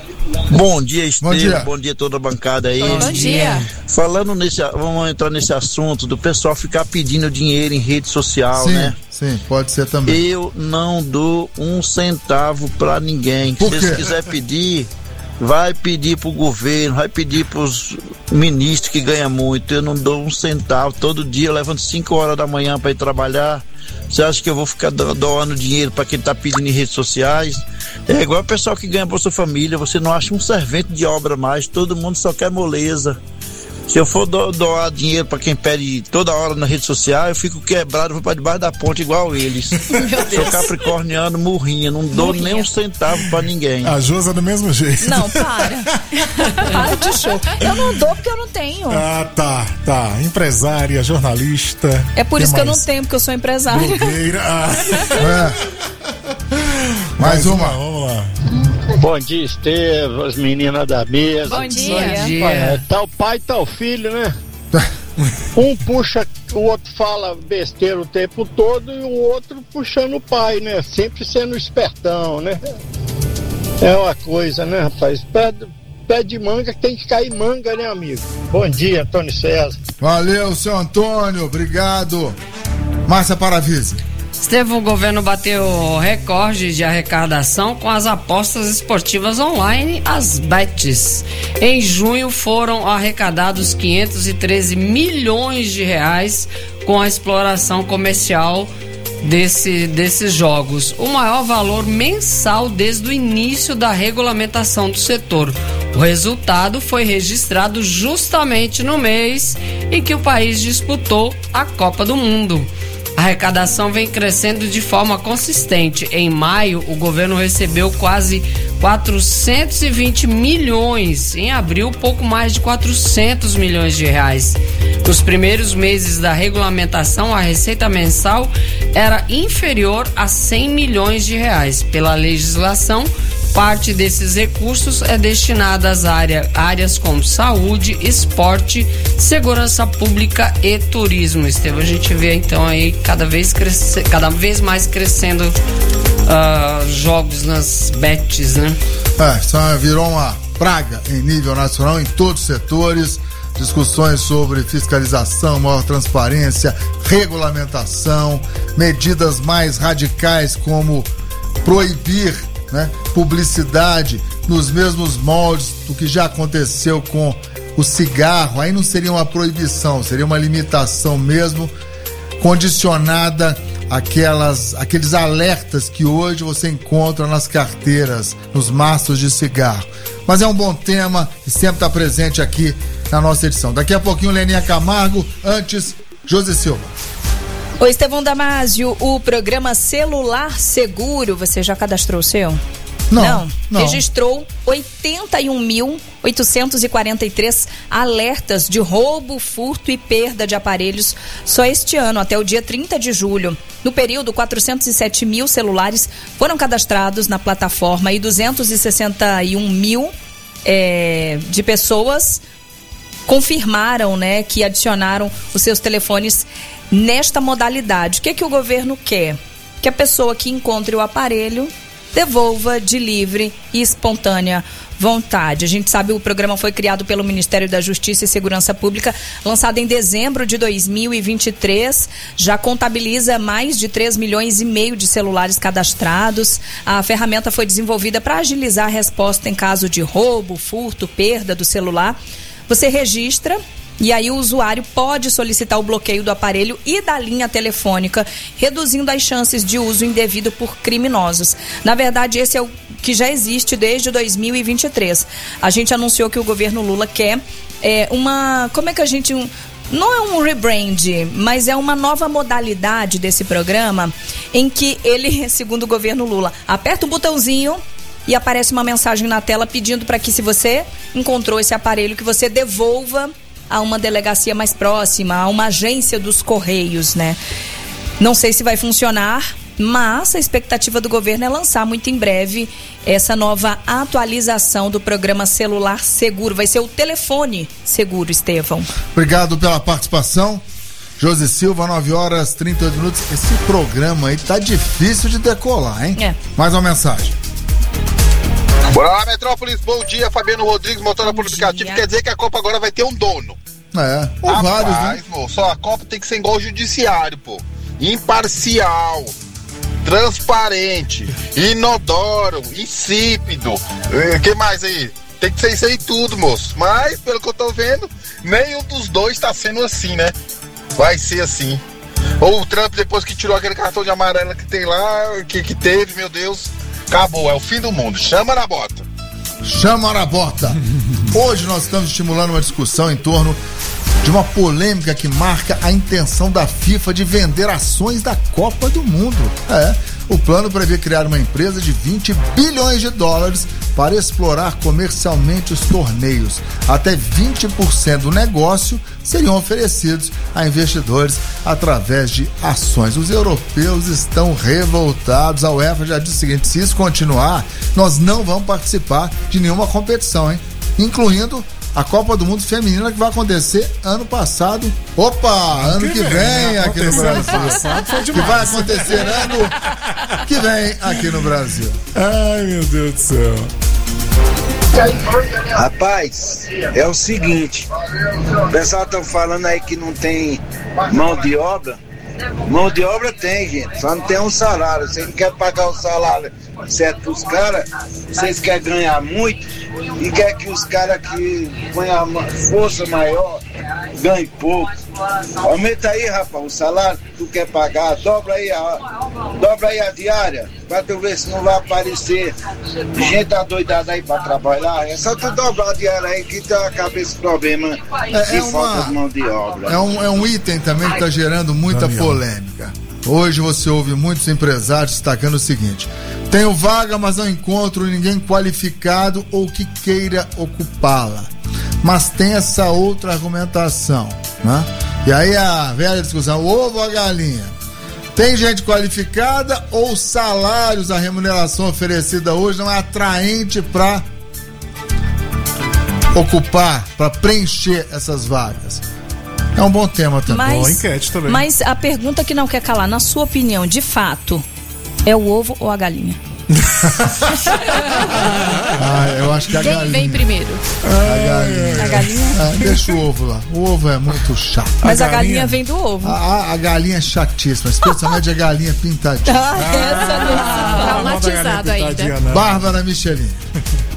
Bom dia, Estevão. Bom dia. Bom dia toda a bancada aí. Bom dia. Falando nesse, vamos entrar nesse assunto do pessoal ficar pedindo dinheiro em rede social, sim, né? Sim, pode ser também. Eu não dou um centavo pra ninguém. Por Se quê? você quiser pedir, vai pedir pro governo, vai pedir pros ministros que ganham muito. Eu não dou um centavo. Todo dia eu levanto cinco horas da manhã pra ir trabalhar. Você acha que eu vou ficar do, doando dinheiro para quem tá pedindo em redes sociais? É igual o pessoal que ganha Bolsa Família, você não acha um servente de obra mais, todo mundo só quer moleza. Se eu for do, doar dinheiro para quem pede toda hora na rede social, eu fico quebrado, vou para debaixo da ponte igual eles. Sou capricorniano, murrinha, não dou murrinha. nem um centavo para ninguém. A Josa do mesmo jeito. Não, para. Para de show. Eu não dou porque eu não tenho. Ah, tá, tá. Empresária, jornalista. É por que isso mais? que eu não tenho, porque eu sou empresária. Blogueira. Ah. É. Mais, mais uma. uma. Vamos lá. Bom dia, Estevão, as meninas da mesa. Bom dia. Bom dia. É, tá o pai e tá o filho, né? Um puxa, o outro fala besteira o tempo todo e o outro puxando o pai, né? Sempre sendo espertão, né? É uma coisa, né, rapaz? Pé, pé de manga tem que cair manga, né, amigo? Bom dia, Antônio César. Valeu, seu Antônio, obrigado. Márcia Paravise. Estevão, o governo bateu recorde de arrecadação com as apostas esportivas online, as bets. Em junho foram arrecadados quinhentos e treze milhões de reais com a exploração comercial desse, desses jogos. O maior valor mensal desde o início da regulamentação do setor. O resultado foi registrado justamente no mês em que o país disputou a Copa do Mundo. A arrecadação vem crescendo de forma consistente. Em maio, o governo recebeu quase quatrocentos e vinte milhões. Em abril, pouco mais de quatrocentos milhões de reais. Nos primeiros meses da regulamentação, a receita mensal era inferior a cem milhões de reais. Pela legislação, parte desses recursos é destinada às área, áreas como saúde, esporte, segurança pública e turismo. Estevão, a gente vê então aí cada vez, cresce, cada vez mais crescendo uh, jogos nas bets, né? É, só virou uma praga em nível nacional, em todos os setores. Discussões sobre fiscalização, maior transparência, regulamentação, medidas mais radicais como proibir, né, publicidade nos mesmos moldes do que já aconteceu com o cigarro. Aí não seria uma proibição, seria uma limitação mesmo, condicionada àquelas, àqueles alertas que hoje você encontra nas carteiras, nos maços de cigarro. Mas é um bom tema e sempre está presente aqui na nossa edição. Daqui a pouquinho, Leninha Camargo. Antes, Josi Silva. Ô Estevão Damásio, o programa Celular Seguro, você já cadastrou o seu? Não, não. não. Registrou oitenta e um mil oitocentos e quarenta e três alertas de roubo, furto e perda de aparelhos só este ano, até o dia trinta de julho. No período, quatrocentos e sete mil celulares foram cadastrados na plataforma e duzentos e sessenta e um mil é, de pessoas confirmaram, né, que adicionaram os seus telefones nesta modalidade. O que, que o governo quer? Que a pessoa que encontre o aparelho devolva de livre e espontânea vontade. A gente sabe que o programa foi criado pelo Ministério da Justiça e Segurança Pública, lançado em dezembro de dois mil e vinte e três, já contabiliza mais de três milhões e meio de celulares cadastrados. A ferramenta foi desenvolvida para agilizar a resposta em caso de roubo, furto, perda do celular. Você registra e aí o usuário pode solicitar o bloqueio do aparelho e da linha telefônica, reduzindo as chances de uso indevido por criminosos. Na verdade, esse é o que já existe desde dois mil e vinte e três. A gente anunciou que o governo Lula quer é, uma... Como é que a gente... Um, não é um rebrand, mas é uma nova modalidade desse programa em que ele, segundo o governo Lula, aperta um botãozinho e aparece uma mensagem na tela pedindo para que, se você encontrou esse aparelho, que você devolva a uma delegacia mais próxima, a uma agência dos Correios, né? Não sei se vai funcionar, mas a expectativa do governo é lançar muito em breve essa nova atualização do programa Celular Seguro. Vai ser o telefone seguro, Estevão. Obrigado pela participação. José Silva, nove horas e trinta e oito minutos. Esse programa aí tá difícil de decolar, hein? É. Mais uma mensagem. Bora lá, Metrópolis, bom dia, Fabiano Rodrigues, motor por aplicativo. Quer dizer que a Copa agora vai ter um dono. É, ou Rapaz, vários, né? Moço, só a Copa tem que ser igual o judiciário, pô. Imparcial, transparente, inodoro, insípido. O que mais aí? Tem que ser isso aí tudo, moço. Mas, pelo que eu tô vendo, nenhum dos dois tá sendo assim, né? Vai ser assim. Ou o Trump, depois que tirou aquele cartão de amarela que tem lá, que, que teve, meu Deus... Acabou, é o fim do mundo. Chama na bota. Chama na bota. Hoje nós estamos estimulando uma discussão em torno de uma polêmica que marca a intenção da FIFA de vender ações da Copa do Mundo. É, o plano prevê criar uma empresa de vinte bilhões de dólares para explorar comercialmente os torneios. Até vinte por cento do negócio seriam oferecidos a investidores através de ações. Os europeus estão revoltados. A UEFA já disse o seguinte: se isso continuar, nós não vamos participar de nenhuma competição, hein? Incluindo a Copa do Mundo Feminina, que vai acontecer ano passado. Opa, ano que vem aqui no Brasil. Que vai acontecer ano que vem aqui no Brasil. Ai, meu Deus do céu. Rapaz, é o seguinte, o pessoal tá falando aí que não tem mão de obra. Mão de obra tem, gente, só não tem um salário. Vocês não querem pagar o salário certo pros caras, vocês querem ganhar muito e quer que os caras que põem a força maior ganhem pouco. Aumenta aí, rapaz, o salário que tu quer pagar, dobra aí a, dobra aí a diária, pra tu ver se não vai aparecer gente adoidada aí pra trabalhar. É só tu dobrar a diária aí que tá a cabeça problema de é falta uma, de mão de obra. É um, é um item também que tá gerando muita polêmica. Hoje você ouve muitos empresários destacando o seguinte: tenho vaga, mas não encontro ninguém qualificado ou que queira ocupá-la. Mas tem essa outra argumentação, né? E aí a velha discussão, o ovo ou a galinha? Tem gente qualificada ou salários, a remuneração oferecida hoje não é atraente para ocupar, para preencher essas vagas? É um bom tema também. Mas, boa enquete também. Mas a pergunta que não quer calar, na sua opinião, de fato, é o ovo ou a galinha? Ah, eu acho que a Quem galinha. vem primeiro? A galinha. A galinha? Ah, deixa o ovo lá. O ovo é muito chato. Mas a, a galinha... galinha vem do ovo. A, a, a galinha é chatíssima, especialmente a galinha pintadinha. Ah, essa ah, traumatizado ainda. Bárbara Michelin.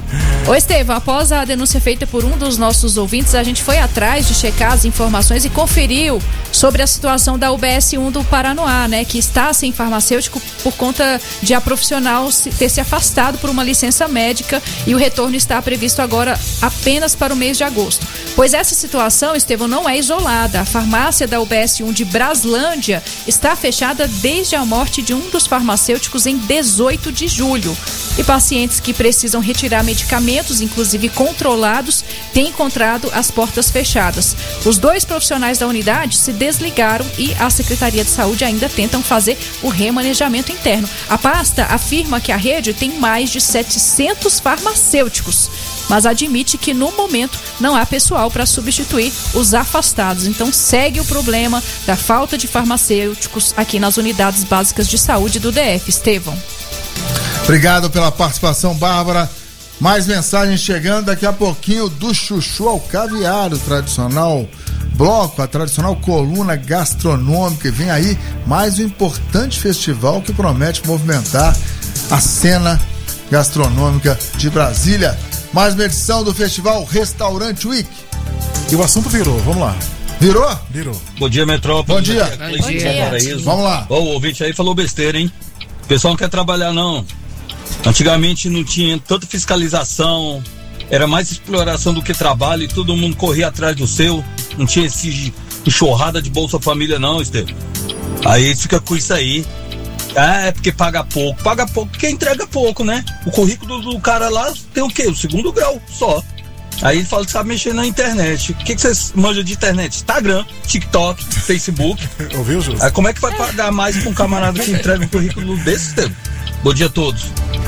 Ô Estevão, após a denúncia feita por um dos nossos ouvintes, a gente foi atrás de checar as informações e conferiu sobre a situação da U B S um do Paranoá, né? Que está sem farmacêutico por conta de a profissional ter se afastado por uma licença médica e o retorno está previsto agora apenas para o mês de agosto. Pois essa situação, Estevão, não é isolada. A farmácia da U B S um de Braslândia está fechada desde a morte de um dos farmacêuticos em dezoito de julho. E pacientes que precisam retirar medicamentos, inclusive controlados, têm encontrado as portas fechadas. Os dois profissionais da unidade se desligaram e a Secretaria de Saúde ainda tentam fazer o remanejamento interno. A pasta afirma que a rede tem mais de setecentos farmacêuticos, mas admite que no momento não há pessoal para substituir os afastados. Então segue o problema da falta de farmacêuticos aqui nas unidades básicas de saúde do D F. Estevão. Obrigado pela participação, Bárbara. Mais mensagens chegando daqui a pouquinho do chuchu ao caviar, o tradicional bloco, a tradicional coluna gastronômica. E vem aí mais um importante festival que promete movimentar a cena gastronômica de Brasília. Mais uma edição do festival Restaurante Week. E o assunto virou, vamos lá. Virou? Virou. Bom dia, Metrópole. Bom dia. Bom dia. dia. Vamos lá. Ó, o ouvinte aí falou besteira, hein? O pessoal não quer trabalhar, não. Antigamente não tinha tanta fiscalização, era mais exploração do que trabalho e todo mundo corria atrás do seu. Não tinha esse enxurrada de Bolsa Família, não, Estevam. Aí fica com isso aí. Ah, é porque paga pouco. Paga pouco porque entrega pouco, né? O currículo do cara lá tem o quê? O segundo grau só. Aí ele fala que sabe mexer na internet. O que, que vocês manjam de internet? Instagram, TikTok, Facebook. Ouviu, Júlio? Aí como é que vai pagar mais pra um camarada que entrega um currículo desse, Estevam? Bom dia a todos.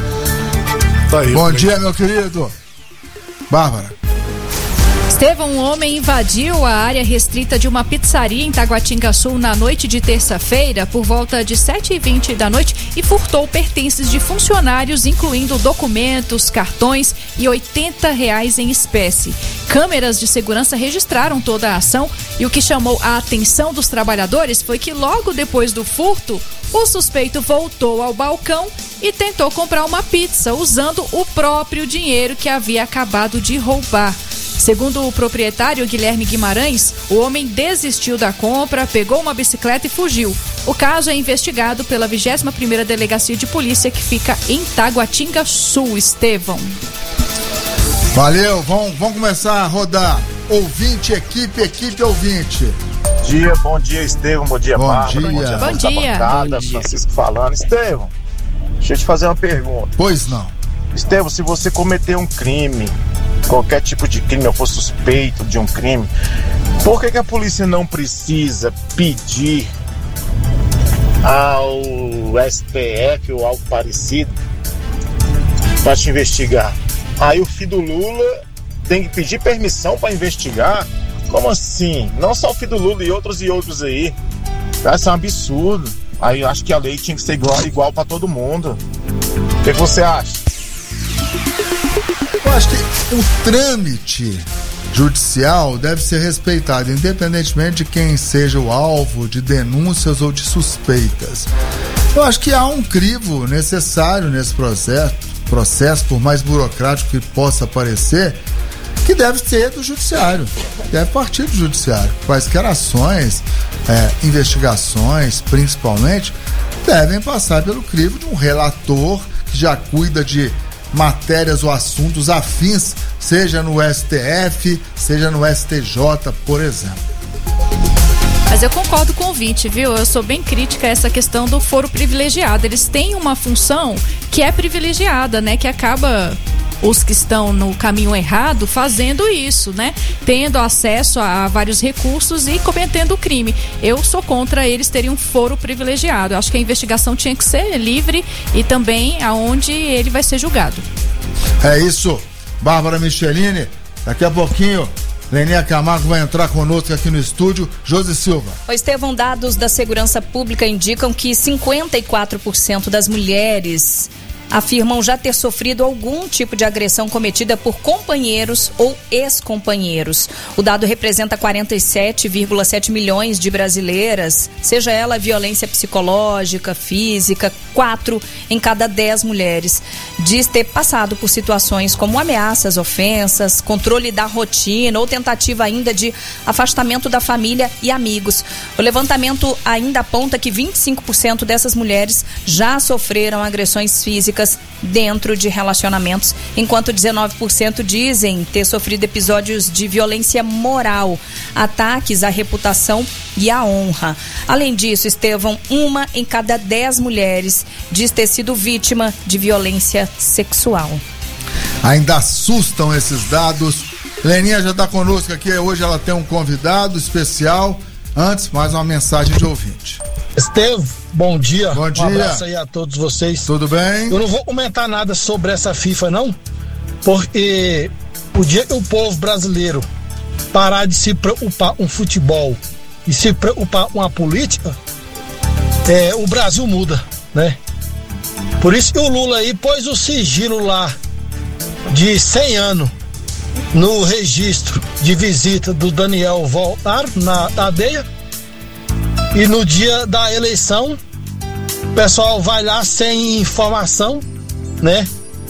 Tá aí, Bom dia, meu querido. Bárbara. Estevão, um homem invadiu a área restrita de uma pizzaria em Taguatinga Sul na noite de terça-feira, por volta de sete e vinte da noite, e furtou pertences de funcionários, incluindo documentos, cartões e oitenta reais em espécie. Câmeras de segurança registraram toda a ação e o que chamou a atenção dos trabalhadores foi que logo depois do furto, o suspeito voltou ao balcão e tentou comprar uma pizza usando o próprio dinheiro que havia acabado de roubar. Segundo o proprietário Guilherme Guimarães, o homem desistiu da compra, pegou uma bicicleta e fugiu. O caso é investigado pela vigésima primeira Delegacia de Polícia, que fica em Taguatinga Sul. Estevão. Valeu, vamos, vamos começar a rodar. Ouvinte, equipe, equipe, ouvinte. Bom dia, bom dia, Estevão, bom dia, bom Bárbara, dia. bom dia, bom dia. Bancada, Bom dia. Francisco falando. Estevão, deixa eu te fazer uma pergunta. Pois não. Estevão, se você cometer um crime, qualquer tipo de crime, ou for suspeito de um crime, por que que a polícia não precisa pedir ao S T F ou algo parecido para te investigar? Aí o filho do Lula tem que pedir permissão para investigar? Como assim? Não só o filho do Lula e outros e outros aí. Isso é um absurdo. Aí eu acho que a lei tinha que ser igual, igual para todo mundo. O que que você acha? Eu acho que o trâmite judicial deve ser respeitado, independentemente de quem seja o alvo de denúncias ou de suspeitas. Eu acho que há um crivo necessário nesse processo, processo, por mais burocrático que possa parecer, que deve ser do judiciário, deve partir do judiciário. Quaisquer ações, é, investigações, principalmente, devem passar pelo crivo de um relator que já cuida de matérias ou assuntos afins, seja no S T F, seja no S T J, por exemplo. Mas eu concordo com o ouvinte, viu? Eu sou bem crítica a essa questão do foro privilegiado. Eles têm uma função que é privilegiada, né? Que acaba os que estão no caminho errado fazendo isso, né? Tendo acesso a vários recursos e cometendo o crime. Eu sou contra eles terem um foro privilegiado. Eu acho que a investigação tinha que ser livre e também aonde ele vai ser julgado. É isso. Bárbara Michelini, daqui a pouquinho Leninha Camargo vai entrar conosco aqui no estúdio. Josi Silva. O Estevão, dados da segurança pública indicam que cinquenta e quatro por cento das mulheres afirmam já ter sofrido algum tipo de agressão cometida por companheiros ou ex-companheiros. O dado representa quarenta e sete vírgula sete milhões de brasileiras, seja ela violência psicológica, física, quatro em cada dez mulheres. diz ter passado por situações como ameaças, ofensas, controle da rotina ou tentativa ainda de afastamento da família e amigos. O levantamento ainda aponta que vinte e cinco por cento dessas mulheres já sofreram agressões físicas dentro de relacionamentos, enquanto dezenove por cento dizem ter sofrido episódios de violência moral, ataques à reputação e à honra. Além disso, Estevão, uma em cada dez mulheres diz ter sido vítima de violência sexual. Ainda assustam esses dados. Leninha já está conosco aqui, hoje ela tem um convidado especial. Antes, mais uma mensagem de ouvinte. Estevão, bom dia. Bom dia. Um abraço aí a todos vocês. Tudo bem? Eu não vou comentar nada sobre essa FIFA, não, porque o dia que o povo brasileiro parar de se preocupar com futebol e se preocupar com a política, é, o Brasil muda, né? Por isso que o Lula aí pôs o sigilo lá de cem anos no registro de visita do Daniel Voltar na cadeia, e no dia da eleição o pessoal vai lá sem informação, né?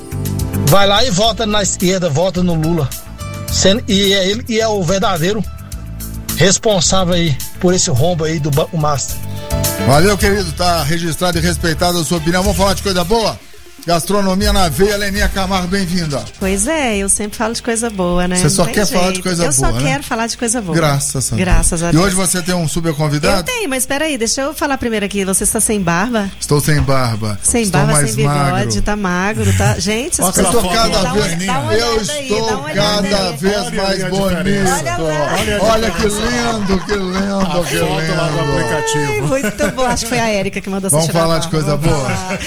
Vai lá e vota na esquerda, vota no Lula, sendo, e é ele que é o verdadeiro responsável aí por esse rombo aí do Banco Master. Valeu, querido, tá registrado e respeitado a sua opinião. Vamos falar de coisa boa? Gastronomia na veia, Leninha Camargo, bem-vinda. Pois é, eu sempre falo de coisa boa, né? Você só quer jeito. falar de coisa eu boa, Eu só né? quero falar de coisa boa. Graças a Deus. Graças a Deus. E hoje você tem um super convidado? Eu tenho, mas peraí, deixa eu falar primeiro aqui. Você está sem barba? Estou sem barba. Sem estou barba, mais sem bigode, magro. tá magro, tá? Gente, eu estou cada dá vez, uma, dá eu estou aí, cada vez olha mais bonito. Olha, olha, olha que lindo, que lindo, a que foto lindo. lá do aplicativo. Muito bom, acho que foi a Érica que mandou você Vamos falar de coisa boa.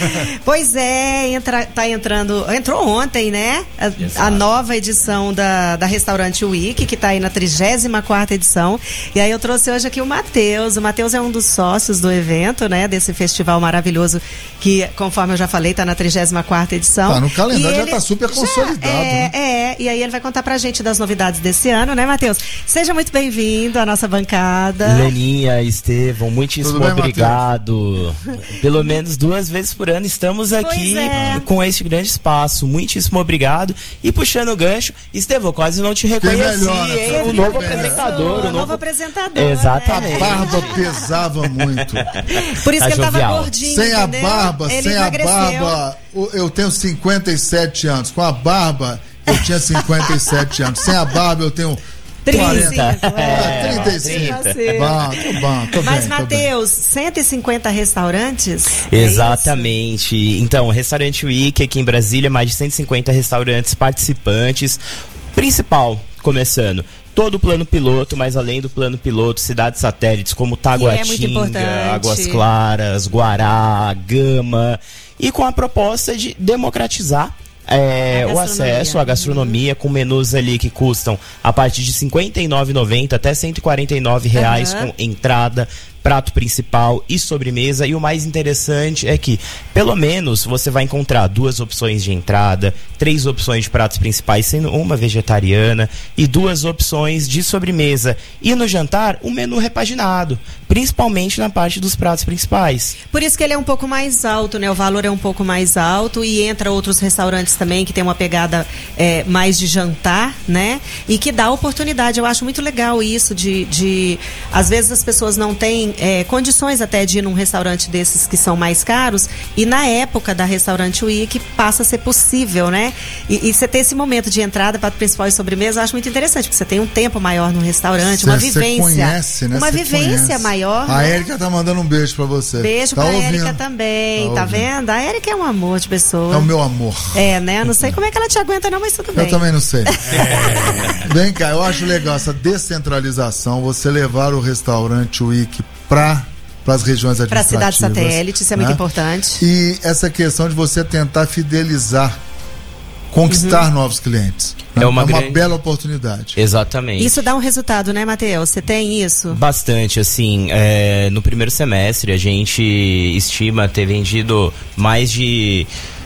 Pois é, entra, tá entrando, entrou ontem, né? A, a nova edição da, da Restaurante Week, que tá aí na trigésima quarta edição. E aí eu trouxe hoje aqui o Matheus. O Matheus é um dos sócios do evento, né? Desse festival maravilhoso que, conforme eu já falei, tá na trigésima quarta edição. Tá, no calendário e já ele, tá super consolidado, já, é, né? É, e aí ele vai contar pra gente das novidades desse ano, né, Matheus? Seja muito bem-vindo à nossa bancada. Leninha, Estevão, muitíssimo bem, obrigado. Pelo menos duas vezes por ano estamos aqui é. com este grande espaço. Muitíssimo obrigado. E puxando o gancho, Estevão, quase não te reconheci, melhor, hein? né? O novo apresentador. O O novo novo apresentador. Exatamente. A barba pesava muito. Por isso Tá que ele tava jovial. gordinho, Sem a entendeu? barba, Ele sem emagreceu. a barba, o- eu tenho cinquenta e sete anos. Com a barba, eu tinha cinquenta e sete anos. Sem a barba, eu tenho quarenta. É, trinta e cinco. trinta. Bom, tô bom, tô Mas, bem, tô bem. Matheus, cento e cinquenta restaurantes? Exatamente. Então, Restaurante Week aqui em Brasília, mais de cento e cinquenta restaurantes participantes. Principal, começando, todo o plano piloto, mas além do plano piloto, cidades satélites como Que é muito Taguatinga, importante. Águas Claras, Guará, Gama, e com a proposta de democratizar é, A o gastronomia. acesso à gastronomia, com menus ali que custam a partir de cinquenta e nove reais e noventa centavos até cento e quarenta e nove reais Aham. com entrada, prato principal e sobremesa. E o mais interessante é que, pelo menos, você vai encontrar duas opções de entrada, três opções de pratos principais, sendo uma vegetariana, e duas opções de sobremesa. E no jantar, um menu repaginado, principalmente na parte dos pratos principais. Por isso que ele é um pouco mais alto, né? O valor é um pouco mais alto e entra outros restaurantes também que tem uma pegada é, mais de jantar, né? E que dá oportunidade. Eu acho muito legal isso de, de às vezes as pessoas não têm é, condições até de ir num restaurante desses que são mais caros, e na época da Restaurante Week passa a ser possível, né? E, e você ter esse momento de entrada, prato principal e sobremesa, eu acho muito interessante, porque você tem um tempo maior no restaurante, Cê- uma cê vivência. conhece, né? Uma Cê vivência conhece. maior. A né? Érica tá mandando um beijo pra você. Beijo tá pra ouvindo? Érica também, Tá tá, ouvindo. vendo? A Érica é um amor de pessoa. É o meu amor. É, né? Não sei como é que ela te aguenta não, mas tudo bem. Eu também não sei. Vem cá, eu acho legal essa descentralização, você levar o restaurante Week para as regiões Pra administrativas. cidade satélite, isso é muito né? importante. E essa questão de você tentar fidelizar, conquistar novos clientes. né? É uma é uma grande- bela oportunidade. Exatamente. Isso dá um resultado, né, Matheus? Você tem isso? Bastante, assim, é, no primeiro semestre a gente estima ter vendido mais de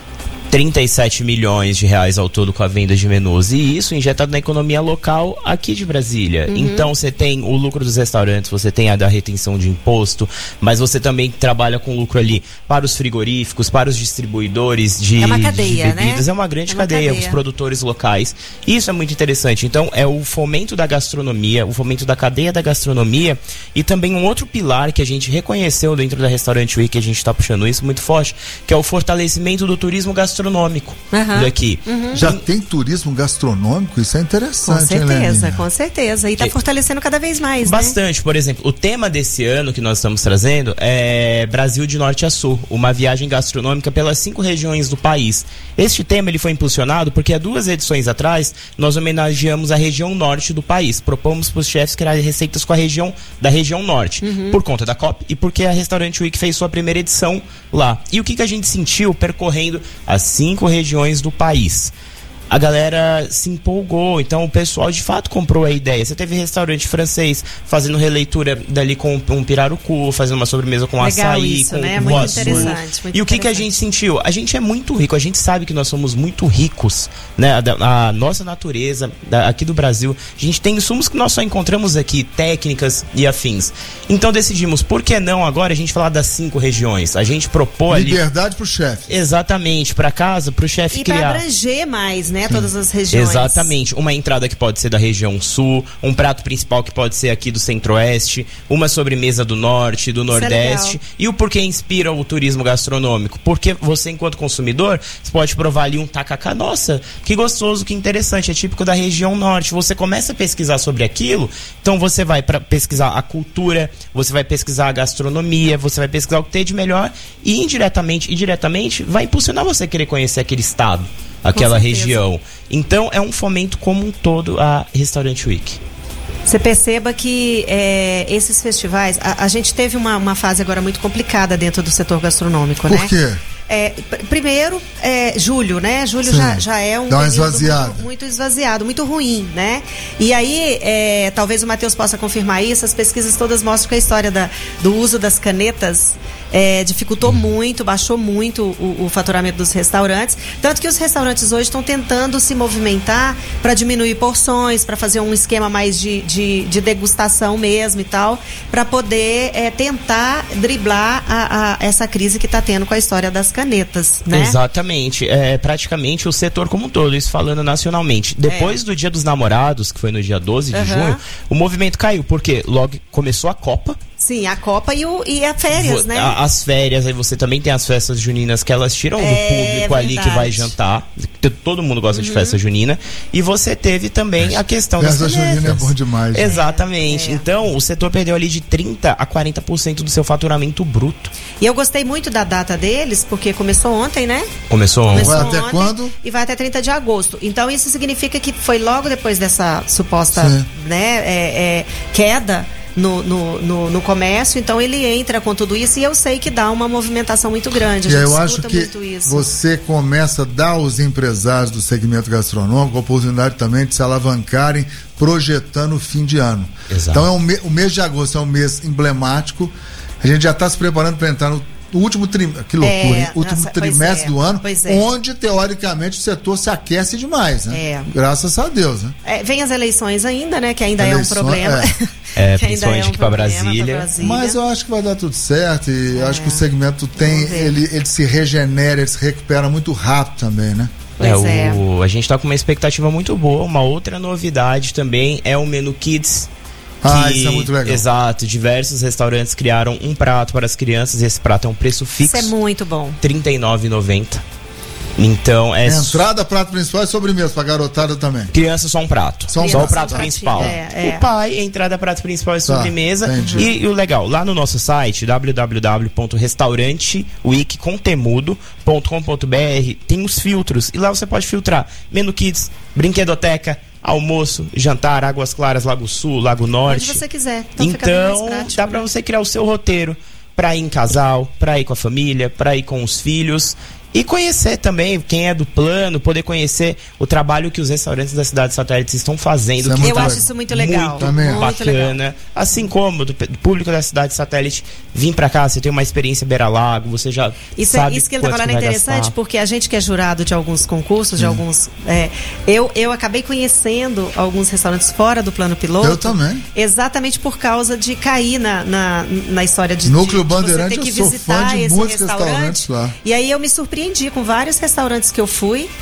trinta e sete milhões de reais ao todo com a venda de menus, e isso injetado na economia local aqui de Brasília. Uhum. Então você tem o lucro dos restaurantes, você tem a da retenção de imposto, mas você também trabalha com lucro ali para os frigoríficos, para os distribuidores de, é uma cadeia, de bebidas, né? é uma grande é uma cadeia, cadeia, os produtores locais. Isso é muito interessante. Então é o fomento da gastronomia, o fomento da cadeia da gastronomia, e também um outro pilar que a gente reconheceu dentro da Restaurante Week, que a gente está puxando isso muito forte, que é o fortalecimento do turismo gastronômico uhum. daqui. Uhum. Já tem turismo gastronômico? Isso é interessante, com certeza, hein, com certeza. E está fortalecendo cada vez mais, bastante, né? Por exemplo, o tema desse ano que nós estamos trazendo é Brasil de Norte a Sul, uma viagem gastronômica pelas cinco regiões do país. Este tema ele foi impulsionado porque há duas edições atrás nós homenageamos a região norte do país. Propomos para os chefes criar receitas com a região da região norte, uhum. por conta da COP e porque a Restaurante Week fez sua primeira edição lá. E o que, que a gente sentiu percorrendo as cinco regiões do país? A galera se empolgou, então o pessoal de fato comprou a ideia. Você teve restaurante francês fazendo releitura dali com um pirarucu, fazendo uma sobremesa com Legal açaí, isso, com né? boa Muito interessante, muito E o que, que a gente sentiu? A gente é muito rico, a gente sabe que nós somos muito ricos, né? A, a nossa natureza da, aqui do Brasil, a gente tem insumos que nós só encontramos aqui, técnicas e afins. Então decidimos, por que não agora a gente falar das cinco regiões? A gente propôs ali... Liberdade pro chefe. Exatamente, para casa, pro chefe criar. E para abranger mais, né? Todas as regiões. Exatamente, uma entrada que pode ser da região sul, um prato principal que pode ser aqui do centro-oeste, uma sobremesa do norte, do nordeste. É e o porquê inspira o turismo gastronômico? Porque você, enquanto consumidor, você pode provar ali um tacacá, nossa, que gostoso, que interessante, é típico da região norte. Você começa a pesquisar sobre aquilo, então você vai para pesquisar a cultura, você vai pesquisar a gastronomia, você vai pesquisar o que tem de melhor e indiretamente e diretamente vai impulsionar você a querer conhecer aquele estado, aquela região. Então é um fomento como um todo a Restaurante Week. Você perceba que é, esses festivais, a, a gente teve uma, uma fase agora muito complicada dentro do setor gastronômico, Por né? Por quê? É, pr- primeiro, é, julho, né? Julho já, já é um Dá uma período esvaziada. muito, muito esvaziado, muito ruim, né? E aí, é, talvez o Matheus possa confirmar isso, as pesquisas todas mostram que a história da, do uso das canetas é, dificultou muito, baixou muito o, o faturamento dos restaurantes, tanto que os restaurantes hoje estão tentando se movimentar para diminuir porções, para fazer um esquema mais de, de, de degustação mesmo e tal, para poder é, tentar driblar a, a, essa crise que está tendo com a história das canetas, né? Exatamente, é praticamente o setor como um todo, isso falando nacionalmente. Depois é. do Dia dos Namorados, que foi no dia doze de uhum. junho, o movimento caiu, porque logo começou a Copa. Sim, a Copa e, o, e a férias, né? As férias, aí você também tem as festas juninas que elas tiram é, do público verdade. ali que vai jantar. Todo mundo gosta uhum. de festa junina. E você teve também a questão festa das junina é bom demais. Né? Exatamente. É. Então, o setor perdeu ali de trinta a quarenta por cento do seu faturamento bruto. E eu gostei muito da data deles, porque começou ontem, né? Começou ontem. Começou vai até ontem quando? E vai até trinta de agosto. Então, isso significa que foi logo depois dessa suposta né, é, é, queda No, no, no, no comércio, então ele entra com tudo isso e eu sei que dá uma movimentação muito grande. A e gente eu acho que muito isso. Você começa a dar aos empresários do segmento gastronômico a oportunidade também de se alavancarem projetando o fim de ano. Exato. Então é um me, o mês de agosto é um mês emblemático, a gente já está se preparando para entrar no o último trimestre, que loucura, é, hein? Último nossa, trimestre é, do ano, é. onde teoricamente o setor se aquece demais, né? É. Graças a Deus, né? É, vem as eleições ainda, né? Que ainda Eleições, é um problema. É, é principalmente é um aqui para Brasília. Brasília. Mas eu acho que vai dar tudo certo e é. acho que o segmento tem, ele, ele se regenera, ele se recupera muito rápido também, né? É, o, a gente tá com uma expectativa muito boa. Uma outra novidade também é o menu Kids. Ah, que, isso é muito legal. Exato, diversos restaurantes criaram um prato para as crianças e esse prato é um preço fixo. Isso é muito bom. trinta e nove reais e noventa centavos. Então é. Entrada, prato principal e sobremesa pra garotada também. Criança só um prato. Só, um só prato. o prato principal. É, é. O pai, entrada, prato principal e Tá, sobremesa. E, e o legal, lá no nosso site, w w w ponto restaurante week com temudo ponto com ponto b r, tem os filtros. E lá você pode filtrar menu kids, brinquedoteca, almoço, jantar, Águas Claras, Lago Sul, Lago Norte. Onde você quiser. Então, então dá pra você criar o seu roteiro pra ir em casal, pra ir com a família, pra ir com os filhos. E conhecer também, quem é do plano, poder conhecer o trabalho que os restaurantes da cidade satélite estão fazendo. Isso é que muito tá Eu acho isso muito legal. Muito Também. bacana. Muito assim como do, do público da cidade satélite vir pra cá, você tem uma experiência beira-lago, você já Isso, sabe é, isso que ele tá quanto falando é vai interessante, gastar. porque a gente que é jurado de alguns concursos, de Hum. alguns... é, eu, eu acabei conhecendo alguns restaurantes fora do plano piloto. Eu também. Exatamente por causa de cair na, na, na história de, Núcleo de, de você Bandeirante, ter que eu sou visitar fã de esse muitos restaurante. restaurantes lá. E aí eu me surpreendi com vários restaurantes que eu fui,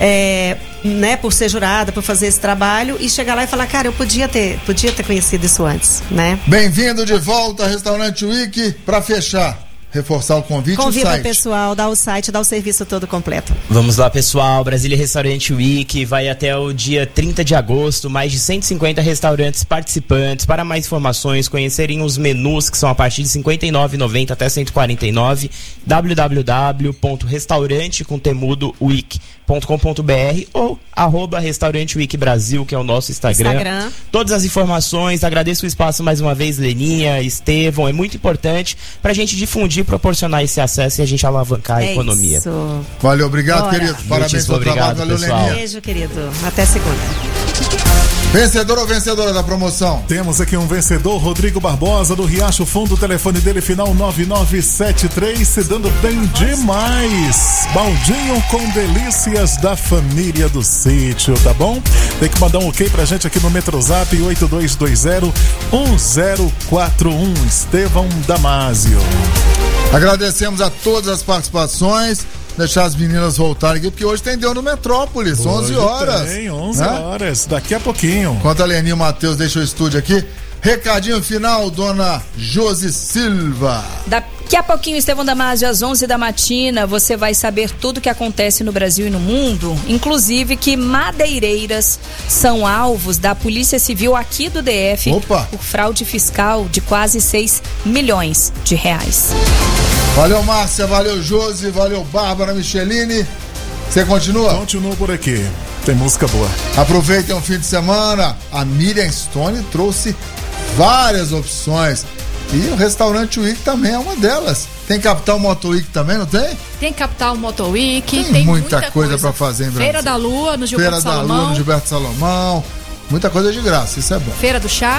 é, né, por ser jurada, por fazer esse trabalho, e chegar lá e falar, cara, eu podia ter, podia ter conhecido isso antes, né? Bem-vindo de volta, Restaurante Week. Pra fechar, reforçar o convite, Convida o o site. pessoal, dá o site, dá o serviço todo completo. Vamos lá, pessoal. Brasília Restaurante Week vai até o dia trinta de agosto. Mais de cento e cinquenta restaurantes participantes. Para mais informações, conhecerem os menus que são a partir de cinquenta e nove reais e noventa centavos até cento e quarenta e nove reais. w w w ponto restaurante com temudo week ponto com ponto b r ou arroba Restaurante Week Brasil, que é o nosso Instagram. Instagram. Todas as informações. Agradeço o espaço mais uma vez, Leninha, Estevão. É muito importante pra gente difundir, proporcionar esse acesso e a gente alavancar a É economia. isso. Valeu, obrigado, Bora. querido. Parabéns Muitíssimo pelo trabalho. obrigado, Valeu, pessoal. Leninha. Beijo, querido. Até segunda. Vencedor ou vencedora da promoção? Temos aqui um vencedor, Rodrigo Barbosa, do Riacho Fundo, o telefone dele final nove nove sete três, se dando bem demais. Baldinho com delícias da família do sítio, tá bom? Tem que mandar um ok pra gente aqui no Metrozap oito dois dois zero um zero quatro um, Estevão Damásio. Agradecemos a todas as participações. Deixar as meninas voltarem aqui, porque hoje tem Deu no Metrópolis, Hoje onze horas. Tem, onze né? horas, daqui a pouquinho. Enquanto a Leninha e o Matheus deixam o estúdio aqui, recadinho final, dona Josi Silva. Daqui a pouquinho, Estevão Damásio, às onze da matina, você vai saber tudo o que acontece no Brasil e no mundo, inclusive que madeireiras são alvos da Polícia Civil aqui do D F Opa. por fraude fiscal de quase seis milhões de reais. Valeu, Márcia, valeu, Josi, valeu, Bárbara Michelini. Você continua? Continuo por aqui. Tem música boa. Aproveitem o fim de semana. A Miriam Stone trouxe várias opções. E o Restaurante Week também é uma delas. Tem Capital Moto Week também, não tem? Tem Capital Moto Week, Tem, tem muita, muita coisa pra fazer em Brasília. Feira da Lua, no Gilberto Feira da Salomão. Lua, no Gilberto Salomão. Muita coisa de graça, isso é bom. Feira do Chá.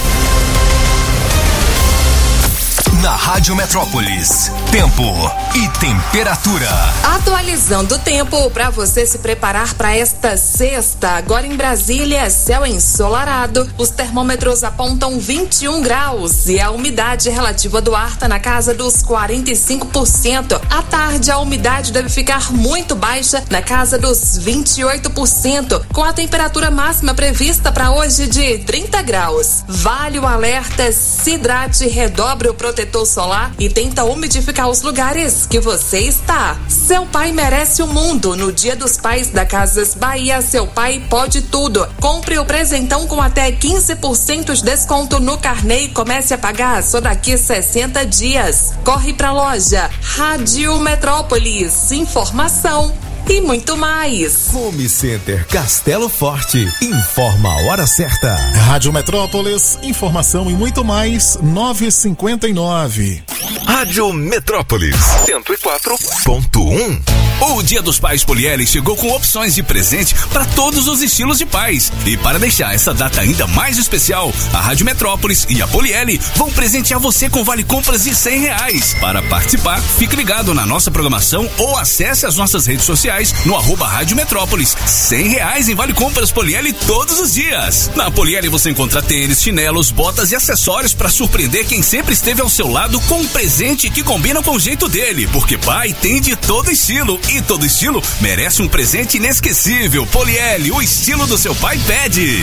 Na Rádio Metrópolis, tempo e temperatura. Atualizando o tempo para você se preparar para esta sexta. Agora em Brasília, céu ensolarado. Os termômetros apontam vinte e um graus e a umidade relativa do ar está na casa dos quarenta e cinco por cento. À tarde, a umidade deve ficar muito baixa, na casa dos vinte e oito por cento, com a temperatura máxima prevista para hoje de trinta graus. Vale o alerta, se hidrate, redobre o protetor solar e tenta umidificar os lugares que você está. Seu pai merece o mundo. No Dia dos Pais da Casas Bahia, seu pai pode tudo. Compre o presentão com até quinze por cento de desconto no carnê e comece a pagar só daqui sessenta dias. Corre pra loja Rádio Metrópolis. Informação e muito mais. Home Center Castelo Forte informa a hora certa. Rádio Metrópolis, informação e muito mais, nove e cinquenta e nove. Rádio Metrópolis cento e quatro ponto um. O Dia dos Pais Polieli chegou com opções de presente para todos os estilos de pais. E para deixar essa data ainda mais especial, a Rádio Metrópolis e a Polieli vão presentear você com vale compras de cem reais. Para participar, fique ligado na nossa programação ou acesse as nossas redes sociais no arroba Rádio Metrópolis. cem reais em vale compras Polieli todos os dias. Na Polieli você encontra tênis, chinelos, botas e acessórios para surpreender quem sempre esteve ao seu lado com um presente que combina com o jeito dele, porque pai tem de todo estilo. E todo estilo merece um presente inesquecível. Polieli, o estilo do seu pai pede.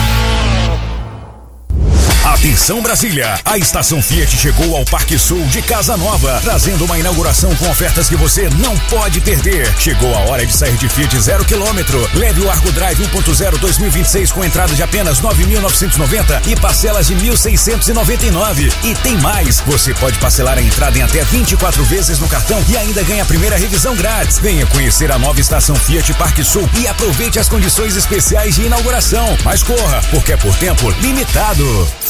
Atenção Brasília, a estação Fiat chegou ao Parque Sul de Casa Nova, trazendo uma inauguração com ofertas que você não pode perder. Chegou a hora de sair de Fiat zero quilômetro. Leve o Argo Drive um ponto zero dois mil e vinte e seis com entrada de apenas nove mil novecentos e noventa e parcelas de mil seiscentos e noventa e nove. E tem mais, você pode parcelar a entrada em até vinte e quatro vezes no cartão e ainda ganha a primeira revisão grátis. Venha conhecer a nova estação Fiat Parque Sul e aproveite as condições especiais de inauguração. Mas corra, porque é por tempo limitado.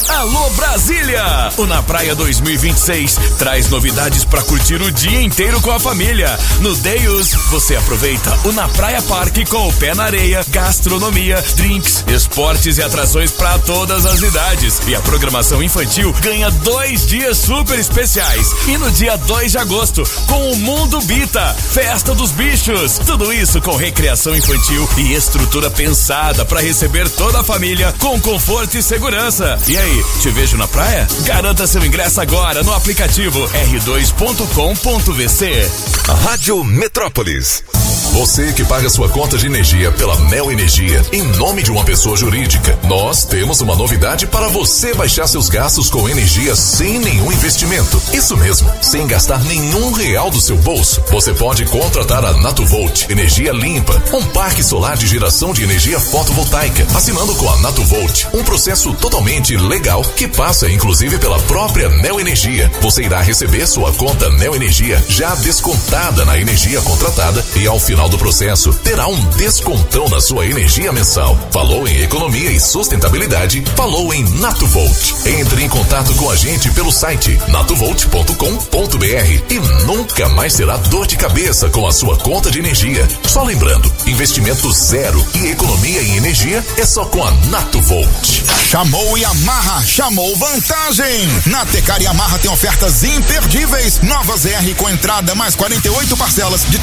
Alô Brasília! O Na Praia dois mil e vinte e seis traz novidades para curtir o dia inteiro com a família. No Deus, você aproveita o Na Praia Parque com o pé na areia, gastronomia, drinks, esportes e atrações para todas as idades. E a programação infantil ganha dois dias super especiais. E no dia dois de agosto, com o Mundo Bita, Festa dos Bichos. Tudo isso com recreação infantil e estrutura pensada para receber toda a família com conforto e segurança. E aí, te vejo na praia? Garanta seu ingresso agora no aplicativo r dois ponto com ponto v c. Rádio Metrópolis. Você que paga sua conta de energia pela Neo Energia em nome de uma pessoa jurídica, nós temos uma novidade para você baixar seus gastos com energia sem nenhum investimento. Isso mesmo, sem gastar nenhum real do seu bolso. Você pode contratar a Natuvolt, energia limpa, um parque solar de geração de energia fotovoltaica, assinando com a Natuvolt, um processo totalmente legal que passa inclusive pela própria Neo Energia. Você irá receber sua conta Neo Energia já descontada na energia contratada e ao final do processo terá um descontão na sua energia mensal. Falou em economia e sustentabilidade, falou em Natuvolt. Entre em contato com a gente pelo site natuvolt ponto com ponto b r e nunca mais terá dor de cabeça com a sua conta de energia. Só lembrando, investimento zero e economia em energia é só com a Natuvolt. Chamou Yamaha, chamou vantagem. Na Tecar Yamaha tem ofertas imperdíveis. Nova Z R com entrada mais quarenta e oito parcelas de